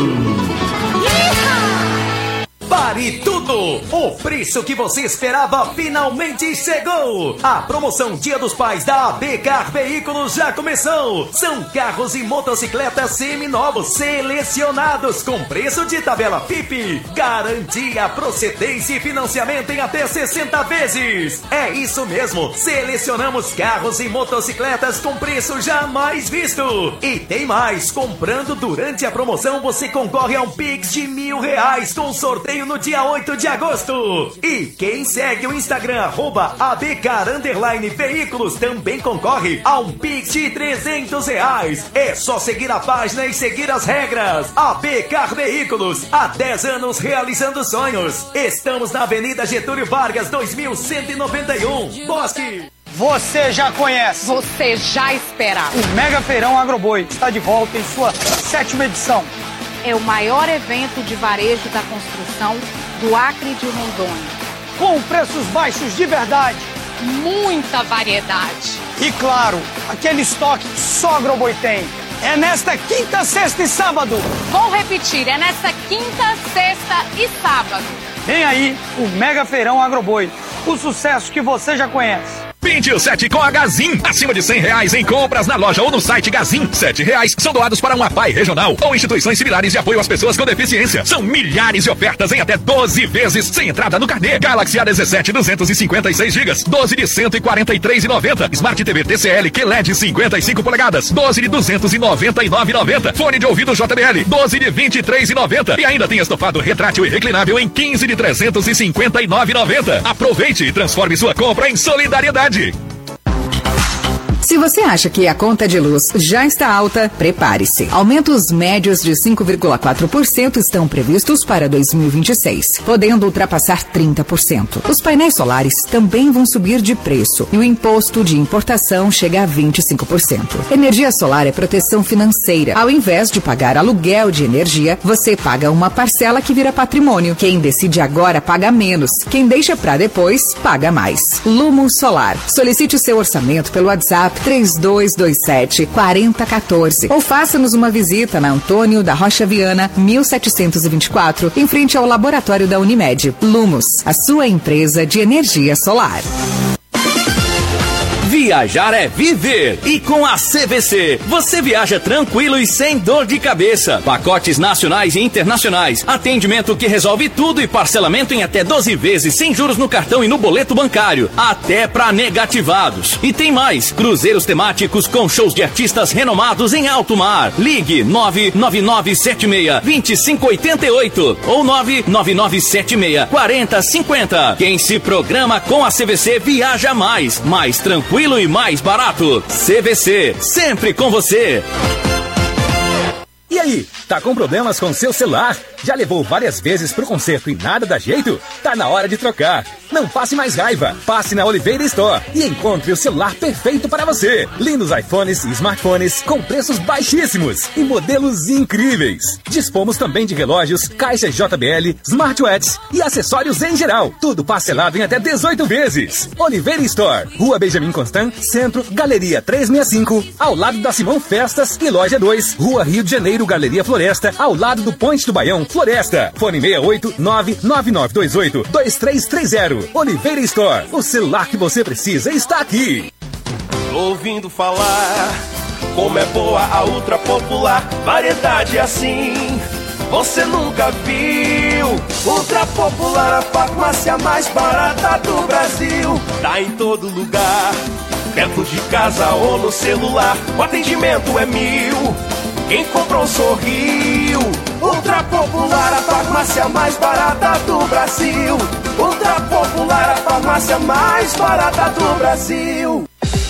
Pare tudo! O preço que você esperava finalmente chegou! A promoção Dia dos Pais da A B Car Veículos já começou! São carros e motocicletas seminovos selecionados com preço de tabela F I P. Garantia, procedência e financiamento em até sessenta vezes. É isso mesmo! Selecionamos carros e motocicletas com preço jamais visto! E tem mais! Comprando durante a promoção você concorre a um Pix de mil reais com sorteio no dia oito de agosto. E quem segue o Instagram arroba abcar underline veículos também concorre a um Pix de trezentos reais. É só seguir a página e seguir as regras. Abcar Veículos, há dez anos realizando sonhos. Estamos na Avenida Getúlio Vargas, dois mil cento e noventa e um, Bosque. Você já conhece. Você já esperava. O Mega Feirão Agroboi está de volta em sua sétima edição. É o maior evento de varejo da construção do Acre de Rondônia. Com preços baixos de verdade. Muita variedade. E claro, aquele estoque que só Agroboi tem. É nesta quinta, sexta e sábado. Vou repetir, é nesta quinta, sexta e sábado. Vem aí o Mega Feirão Agroboi. O sucesso que você já conhece. vinte e sete com a Gazin. Acima de cem reais em compras na loja ou no site Gazin. sete reais são doados para um A P A I regional ou instituições similares de apoio às pessoas com deficiência. São milhares de ofertas em até doze vezes sem entrada no carnê. Galaxy A dezessete duzentos e cinquenta e seis gigas, doze de cento e quarenta e três reais e noventa centavos. Smart T V T C L Q L E D cinquenta e cinco polegadas, doze de duzentos e noventa e nove reais e noventa centavos. Fone de ouvido J B L, doze de vinte e três reais e noventa centavos. E ainda tem estofado retrátil e reclinável em quinze de trezentos e cinquenta e nove reais e noventa centavos. Aproveite e transforme sua compra em solidariedade. Se você acha que a conta de luz já está alta, prepare-se. Aumentos médios de cinco vírgula quatro por cento estão previstos para dois mil e vinte e seis, podendo ultrapassar trinta por cento. Os painéis solares também vão subir de preço e o imposto de importação chega a vinte e cinco por cento. Energia solar é proteção financeira. Ao invés de pagar aluguel de energia, você paga uma parcela que vira patrimônio. Quem decide agora paga menos. Quem deixa para depois, paga mais. Lumo Solar. Solicite o seu orçamento pelo WhatsApp três dois dois sete, quatro zero um quatro ou faça-nos uma visita na Antônio da Rocha Viana, mil setecentos e vinte e quatro, em frente ao laboratório da Unimed. Lumos, a sua empresa de energia solar. Viajar é viver. E com a C V C, você viaja tranquilo e sem dor de cabeça. Pacotes nacionais e internacionais. Atendimento que resolve tudo e parcelamento em até doze vezes sem juros no cartão e no boleto bancário. Até para negativados. E tem mais. Cruzeiros temáticos com shows de artistas renomados em alto mar. Ligue nove nove nove sete seis, dois cinco oito oito ou nove nove nove sete seis, quatro zero cinco zero. Quem se programa com a C V C viaja mais, mais tranquilo e mais barato. C V C, sempre com você. E aí, tá com problemas com seu celular? Já levou várias vezes pro conserto e nada dá jeito? Tá na hora de trocar. Não passe mais raiva. Passe na Oliveira Store e encontre o celular perfeito para você. Lindos iPhones e smartphones com preços baixíssimos e modelos incríveis. Dispomos também de relógios, caixas J B L, smartwatches e acessórios em geral. Tudo parcelado em até dezoito vezes. Oliveira Store, Rua Benjamin Constant, Centro, Galeria trezentos e sessenta e cinco, ao lado da Simão Festas e Loja dois, Rua Rio de Janeiro, Galeria Floresta, ao lado do Ponte do Baião, Floresta. Fone seis oito nove nove nove dois oito dois três três zero. Oliveira Store, o celular que você precisa está aqui. Tô ouvindo falar como é boa a ultra popular, variedade assim você nunca viu. Ultra popular, a farmácia mais barata do Brasil. Tá em todo lugar, perto de casa ou no celular. O atendimento é mil, quem comprou sorriu. Ultra popular, a farmácia mais barata do Brasil. Ultra popular, a farmácia mais barata do Brasil.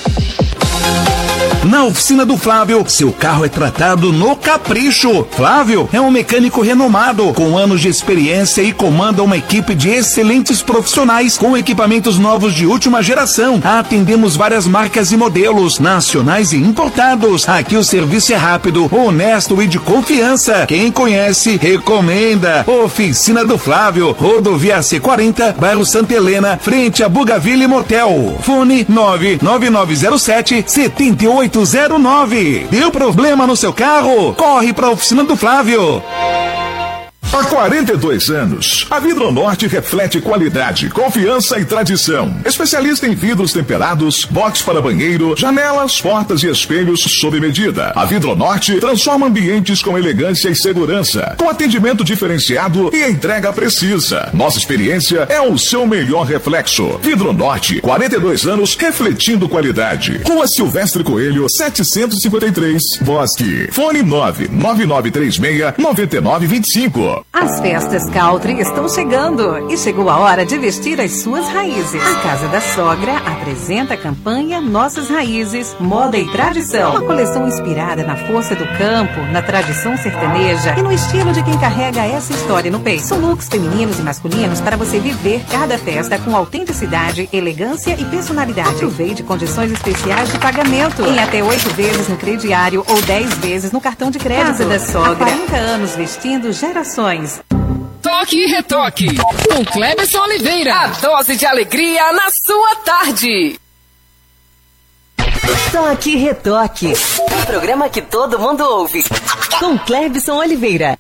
Na oficina do Flávio, seu carro é tratado no capricho. Flávio é um mecânico renomado, com anos de experiência e comanda uma equipe de excelentes profissionais com equipamentos novos de última geração. Atendemos várias marcas e modelos, nacionais e importados. Aqui o serviço é rápido, honesto e de confiança. Quem conhece, recomenda. Oficina do Flávio, Rodovia C quarenta, bairro Santa Helena, frente a Bugaville Motel. Fone nove nove nove zero sete sete oito zero nove. Deu problema no seu carro? Corre para a oficina do Flávio. Há quarenta e dois anos, a Vidronorte reflete qualidade, confiança e tradição. Especialista em vidros temperados, box para banheiro, janelas, portas e espelhos sob medida. A Vidronorte transforma ambientes com elegância e segurança, com atendimento diferenciado e entrega precisa. Nossa experiência é o seu melhor reflexo. Vidronorte, quarenta e dois anos refletindo qualidade. Rua Silvestre Coelho, setecentos e cinquenta e três, Bosque. Fone nove nove nove três seis nove nove dois cinco. As festas country estão chegando e chegou a hora de vestir as suas raízes. A Casa da Sogra apresenta a campanha Nossas Raízes, Moda e Tradição. Uma coleção inspirada na força do campo, na tradição sertaneja e no estilo de quem carrega essa história no peito. São looks femininos e masculinos para você viver cada festa com autenticidade, elegância e personalidade. Aproveite condições especiais de pagamento em até oito vezes no crediário ou dez vezes no cartão de crédito. Casa da Sogra, há quarenta anos vestindo gerações. Toque e Retoque, com Cleberson Oliveira. A dose de alegria na sua tarde. Toque e Retoque, o programa que todo mundo ouve, com Cleberson Oliveira.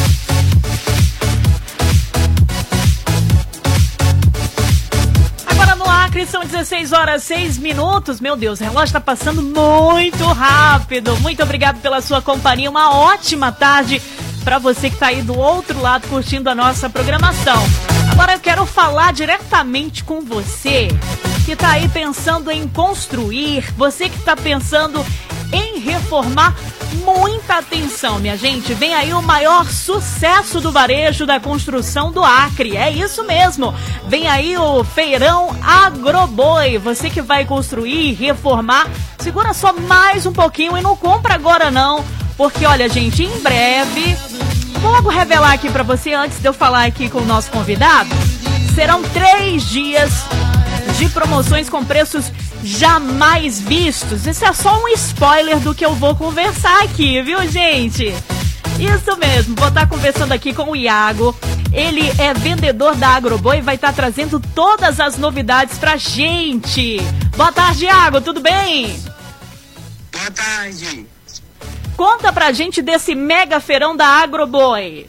Agora no Acre são dezesseis horas e seis minutos. Meu Deus, o relógio está passando muito rápido. Muito obrigado pela sua companhia. Uma ótima tarde para você que está aí do outro lado curtindo a nossa programação. Agora eu quero falar diretamente com você que está aí pensando em construir, você que está pensando em reformar. Muita atenção, minha gente, vem aí o maior sucesso do varejo da construção do Acre, é isso mesmo, vem aí o Feirão Agroboi. Você que vai construir, reformar, segura só mais um pouquinho e não compra agora não, porque olha gente, em breve, vou logo revelar aqui pra você antes de eu falar aqui com o nosso convidado, serão três dias de promoções com preços jamais vistos. Isso é só um spoiler do que eu vou conversar aqui, viu, gente? Isso mesmo, vou estar conversando aqui com o Iago. Ele é vendedor da Agroboi e vai estar trazendo todas as novidades pra gente. Boa tarde, Iago, tudo bem? Boa tarde. Conta pra gente desse mega feirão da Agroboi.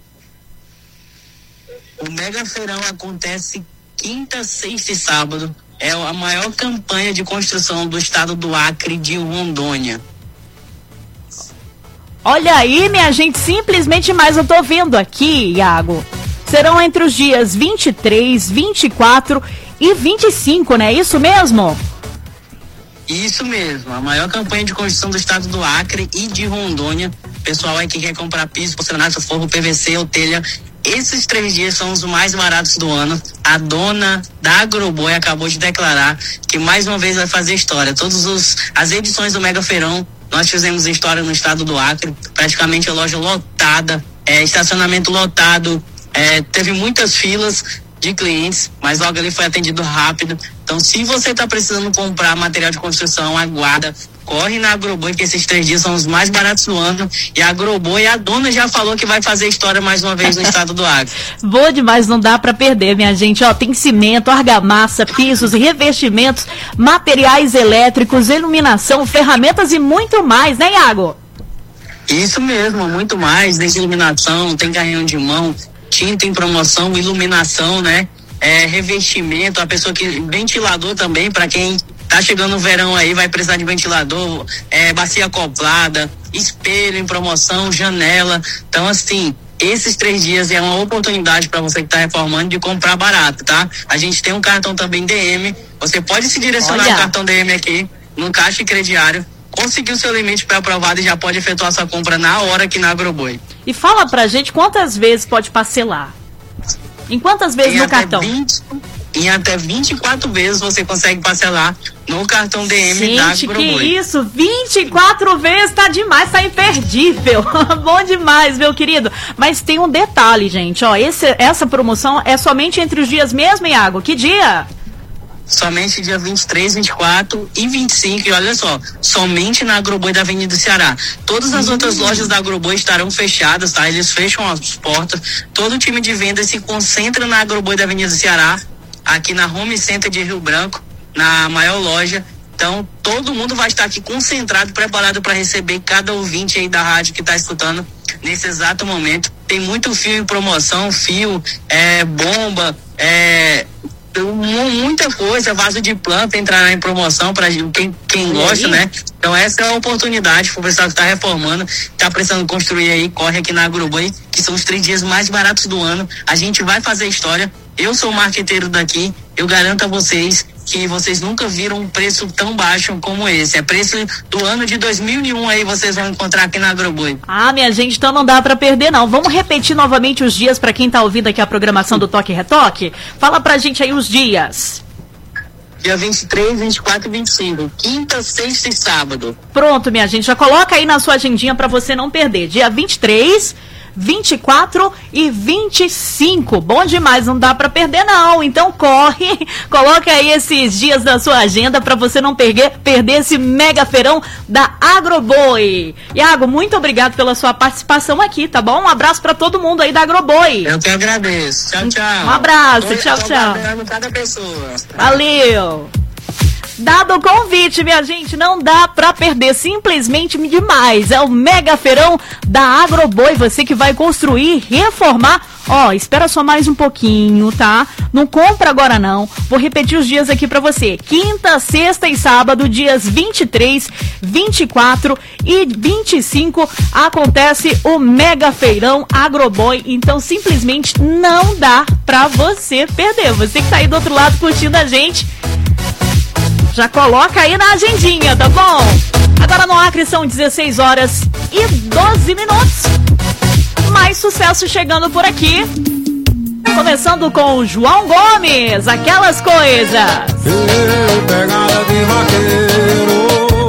O mega feirão acontece quinta, sexta e sábado, é a maior campanha de construção do estado do Acre de Rondônia. Olha aí, minha gente, simplesmente mais eu tô vendo aqui, Iago. Serão entre os dias vinte e três, vinte e quatro e vinte e cinco, não é isso mesmo? Isso mesmo, a maior campanha de construção do estado do Acre e de Rondônia. Pessoal aí que quer comprar piso, porcelanato, forro, P V C ou telha, esses três dias são os mais baratos do ano. A dona da Agroboi acabou de declarar que mais uma vez vai fazer história. Todas os, as edições do Mega Feirão, nós fizemos história no estado do Acre, praticamente a loja lotada, é, estacionamento lotado, é, teve muitas filas de clientes, mas logo ali foi atendido rápido. Então, se você está precisando comprar material de construção, aguarda, corre na Agroboi, que esses três dias são os mais baratos do ano. E a Agroboi, a dona já falou que vai fazer história mais uma vez no estado do Acre. Boa demais, não dá para perder, minha gente. Ó, tem cimento, argamassa, pisos, revestimentos, materiais elétricos, iluminação, ferramentas e muito mais, né, Iago? Isso mesmo, muito mais. Tem iluminação, tem carrinho de mão, tinta em promoção, iluminação, né? É, revestimento, a pessoa que... Ventilador também, para quem tá chegando no verão aí, vai precisar de ventilador, é, bacia acoplada, espelho em promoção, janela. Então, assim, esses três dias é uma oportunidade para você que tá reformando de comprar barato, tá? A gente tem um cartão também D M, você pode se direcionar no cartão D M aqui, no caixa e crediário, conseguiu seu limite pré-aprovado e já pode efetuar sua compra na hora aqui na Agroboi. E fala pra gente quantas vezes pode parcelar? Em quantas vezes em no até cartão? vinte, em até vinte e quatro vezes você consegue parcelar no cartão D M gente, da que Agroboi. isso, vinte e quatro vezes, tá demais, tá imperdível. Bom demais, meu querido. Mas tem um detalhe, gente, ó, esse, essa promoção é somente entre os dias mesmo, Iago? Que dia? Somente dia vinte e três, vinte e quatro e vinte e cinco, e olha só, somente na Agroboi da Avenida Ceará. Todas as uhum. outras lojas da Agroboi estarão fechadas, tá? Eles fecham as portas, todo o time de vendas se concentra na Agroboi da Avenida Ceará, aqui na Home Center de Rio Branco, na maior loja. Então, todo mundo vai estar aqui concentrado, preparado para receber cada ouvinte aí da rádio que está escutando nesse exato momento. Tem muito fio em promoção, fio, é, bomba, é... muita coisa, vaso de planta entrará em promoção para quem, quem gosta, né? Então essa é a oportunidade para o pessoal que está reformando, está precisando construir aí, corre aqui na Agroboi, que são os três dias mais baratos do ano. A gente vai fazer história. Eu sou o marqueteiro daqui, eu garanto a vocês que vocês nunca viram um preço tão baixo como esse. É preço do ano de dois mil e um aí, vocês vão encontrar aqui na Agroboi. Ah, minha gente, então não dá pra perder não. Vamos repetir novamente os dias pra quem tá ouvindo aqui a programação do Toque e Retoque? Fala pra gente aí os dias. Dia vinte e três, vinte e quatro e vinte e cinco. Quinta, sexta e sábado. Pronto, minha gente, já coloca aí na sua agendinha pra você não perder. Dia vinte e três, vinte e quatro e vinte e cinco. Bom demais, não dá pra perder não. Então corre, coloca aí esses dias na sua agenda pra você não perder, perder esse mega feirão da Agroboi. Iago, muito obrigado pela sua participação aqui, tá bom? Um abraço pra todo mundo aí da Agroboi. Eu que agradeço. Tchau, tchau. Um abraço, tô, tchau, tô tchau. Cada pessoa. Valeu. Dado o convite, minha gente, não dá pra perder, simplesmente demais. É o mega feirão da Agroboi, você que vai construir, reformar. Ó, espera só mais um pouquinho, tá? Não compra agora não. Vou repetir os dias aqui pra você. Quinta, sexta e sábado, dias vinte e três, vinte e quatro e vinte e cinco, acontece o mega feirão Agroboi. Então, simplesmente não dá pra você perder. Você que tá aí do outro lado curtindo a gente, já coloca aí na agendinha, tá bom? Agora no Acre são dezesseis horas e doze minutos. Mais sucesso chegando por aqui. Começando com o João Gomes, Aquelas Coisas. Eu, pegada de vaqueiro.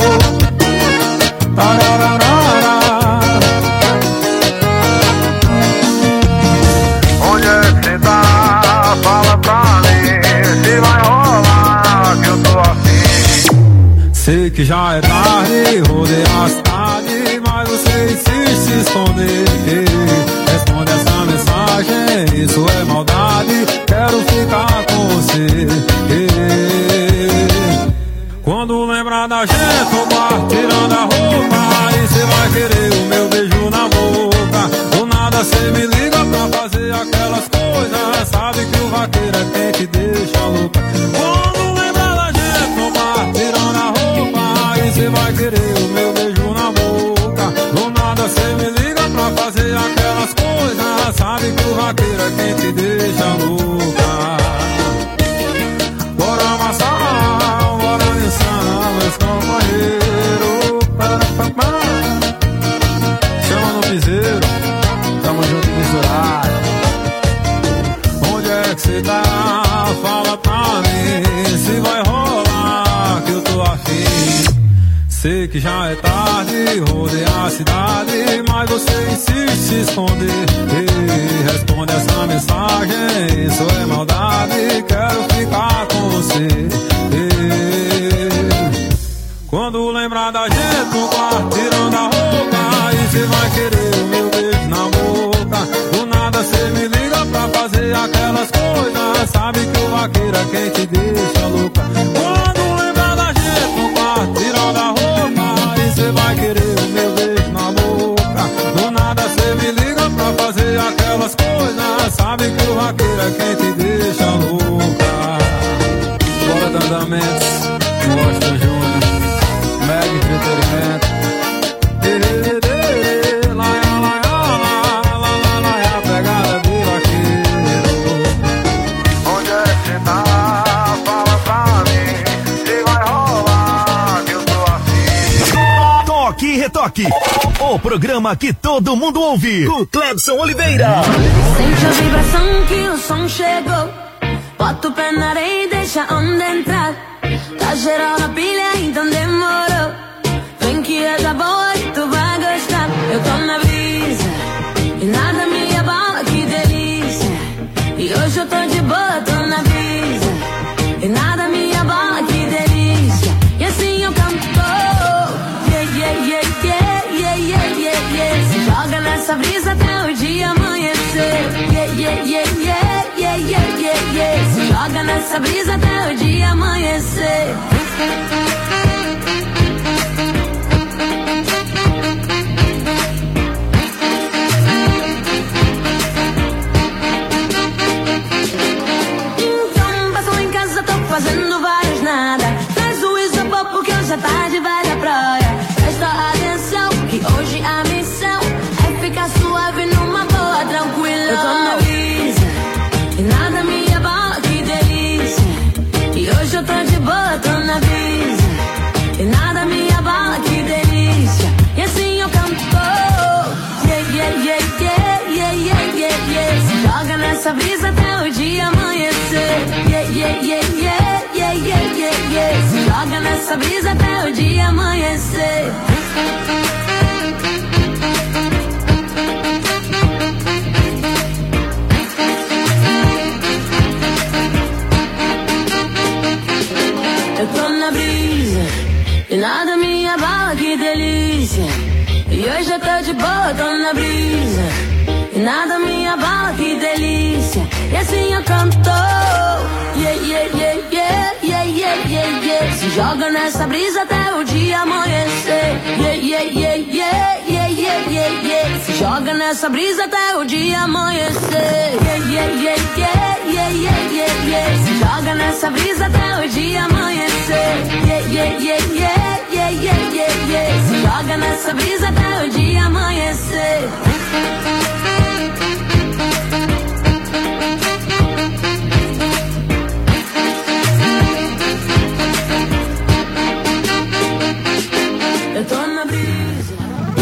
Onde é que você tá? Fala pra mim se vai rolar, que eu tô afim. Sei que já é tarde, rodei a cidade, mas você insiste em se esconder. Responde essa mensagem, isso é maldade, quero ficar com você. Quando lembrar da gente, eu bar tirando a roupa, aí cê vai querer o meu beijo na boca. Do nada cê me liga pra fazer aquelas coisas, sabe que o vaqueiro é quem te deixa louca. Quando lembrar Sei que já é tarde, rodei a cidade, mas você insiste em se esconder. Ei, responde essa mensagem, isso é maldade, quero ficar com você. Ei, quando lembrar da gente no quarto tirando a roupa, aí cê vai querer o meu beijo na boca. Do nada cê me liga pra fazer aquelas coisas, sabe que o vaqueiro é quem te deixa louca. Quando lembrar da gente no quarto tirando a roupa, aí cê vai querer o meu beijo na boca. Do nada cê me liga pra fazer aquelas coisas, sabe que o vaqueiro é quem te deixa louca. Bora de andamentos, Washington Júnior, Mega Entretenimento. Onde é que cê tá? Fala pra mim, se vai rolar, que eu tô assim. Toque e Retoque, o programa que todo mundo ouve, com Clebson Oliveira. Sente a vibração que o som chegou. Bota o pé na areia e deixa a onda entrar. Tá geral na pilha, então demorou. Vem que é da boa e tu vai gostar. Eu tô na brisa e nada me abala, que delícia. E hoje eu tô de boa, tô na brisa e nada me abala, que delícia. E assim eu canto. Yeah, yeah, yeah, yeah, yeah, yeah, yeah, yeah. Se joga nessa brisa até o dia amanhecer. Yeah, yeah, yeah, yeah, yeah, yeah, yeah, yeah. Se joga nessa brisa até o dia amanhecer. Então passou em casa, tô fazendo vários nada. Traz o isopor porque hoje é tarde, vai da praia. Presta atenção que hoje a missão é ficar suave numa boa, tranquila. Eu tô na brisa e nada me abala, que delícia. E hoje eu tô de boa, tô na brisa e nada me abala, que delícia. E assim eu canto. Yeah, yeah, yeah, yeah, yeah, yeah, yeah, yeah. Se joga nessa brisa até o dia amanhecer. Yeah, yeah, yeah, yeah, yeah, yeah, yeah, yeah. Se joga nessa brisa até o dia amanhecer. Eu tô na brisa e nada me abala, que delícia. E hoje eu tô de boa, tô na brisa e nada me abala, que delícia. E assim eu canto. Yeah, yeah, yeah, yeah, yeah, yeah, yeah, yeah. Se joga nessa brisa até o dia amanhecer. Yeah, yeah, yeah, yeah, yeah, yeah, yeah, yeah. Se joga nessa brisa até o dia amanhecer. Yeah, yeah, yeah, yeah, yeah, yeah, yeah, yeah. Se joga nessa brisa até o dia amanhecer. Yeah, yeah, yeah, yeah, yeah, yeah, yeah, yeah. Se joga nessa brisa até o dia amanhecer. Eu tô na brisa.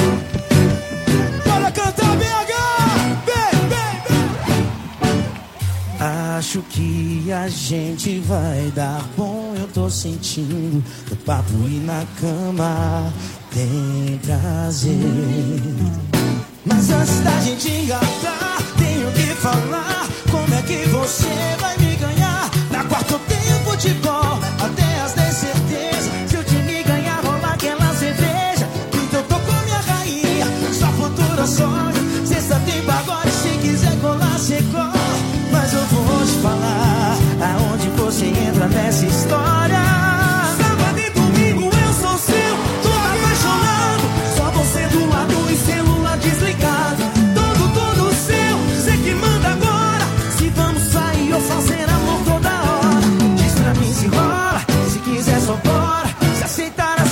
Bora cantar B H! Bem, bem, bem. Acho que a gente vai dar bom. Eu tô sentindo no papo e na cama tem prazer. Mas antes da gente engatar, tenho que falar. Como é que você vai me ganhar? Na quarta eu tenho futebol, até as dez certeza. Se eu te me ganhar, rola aquela cerveja. Então eu tô com minha rainha, só futura sogra. Sexta tem pagode, se quiser colar, cê cola.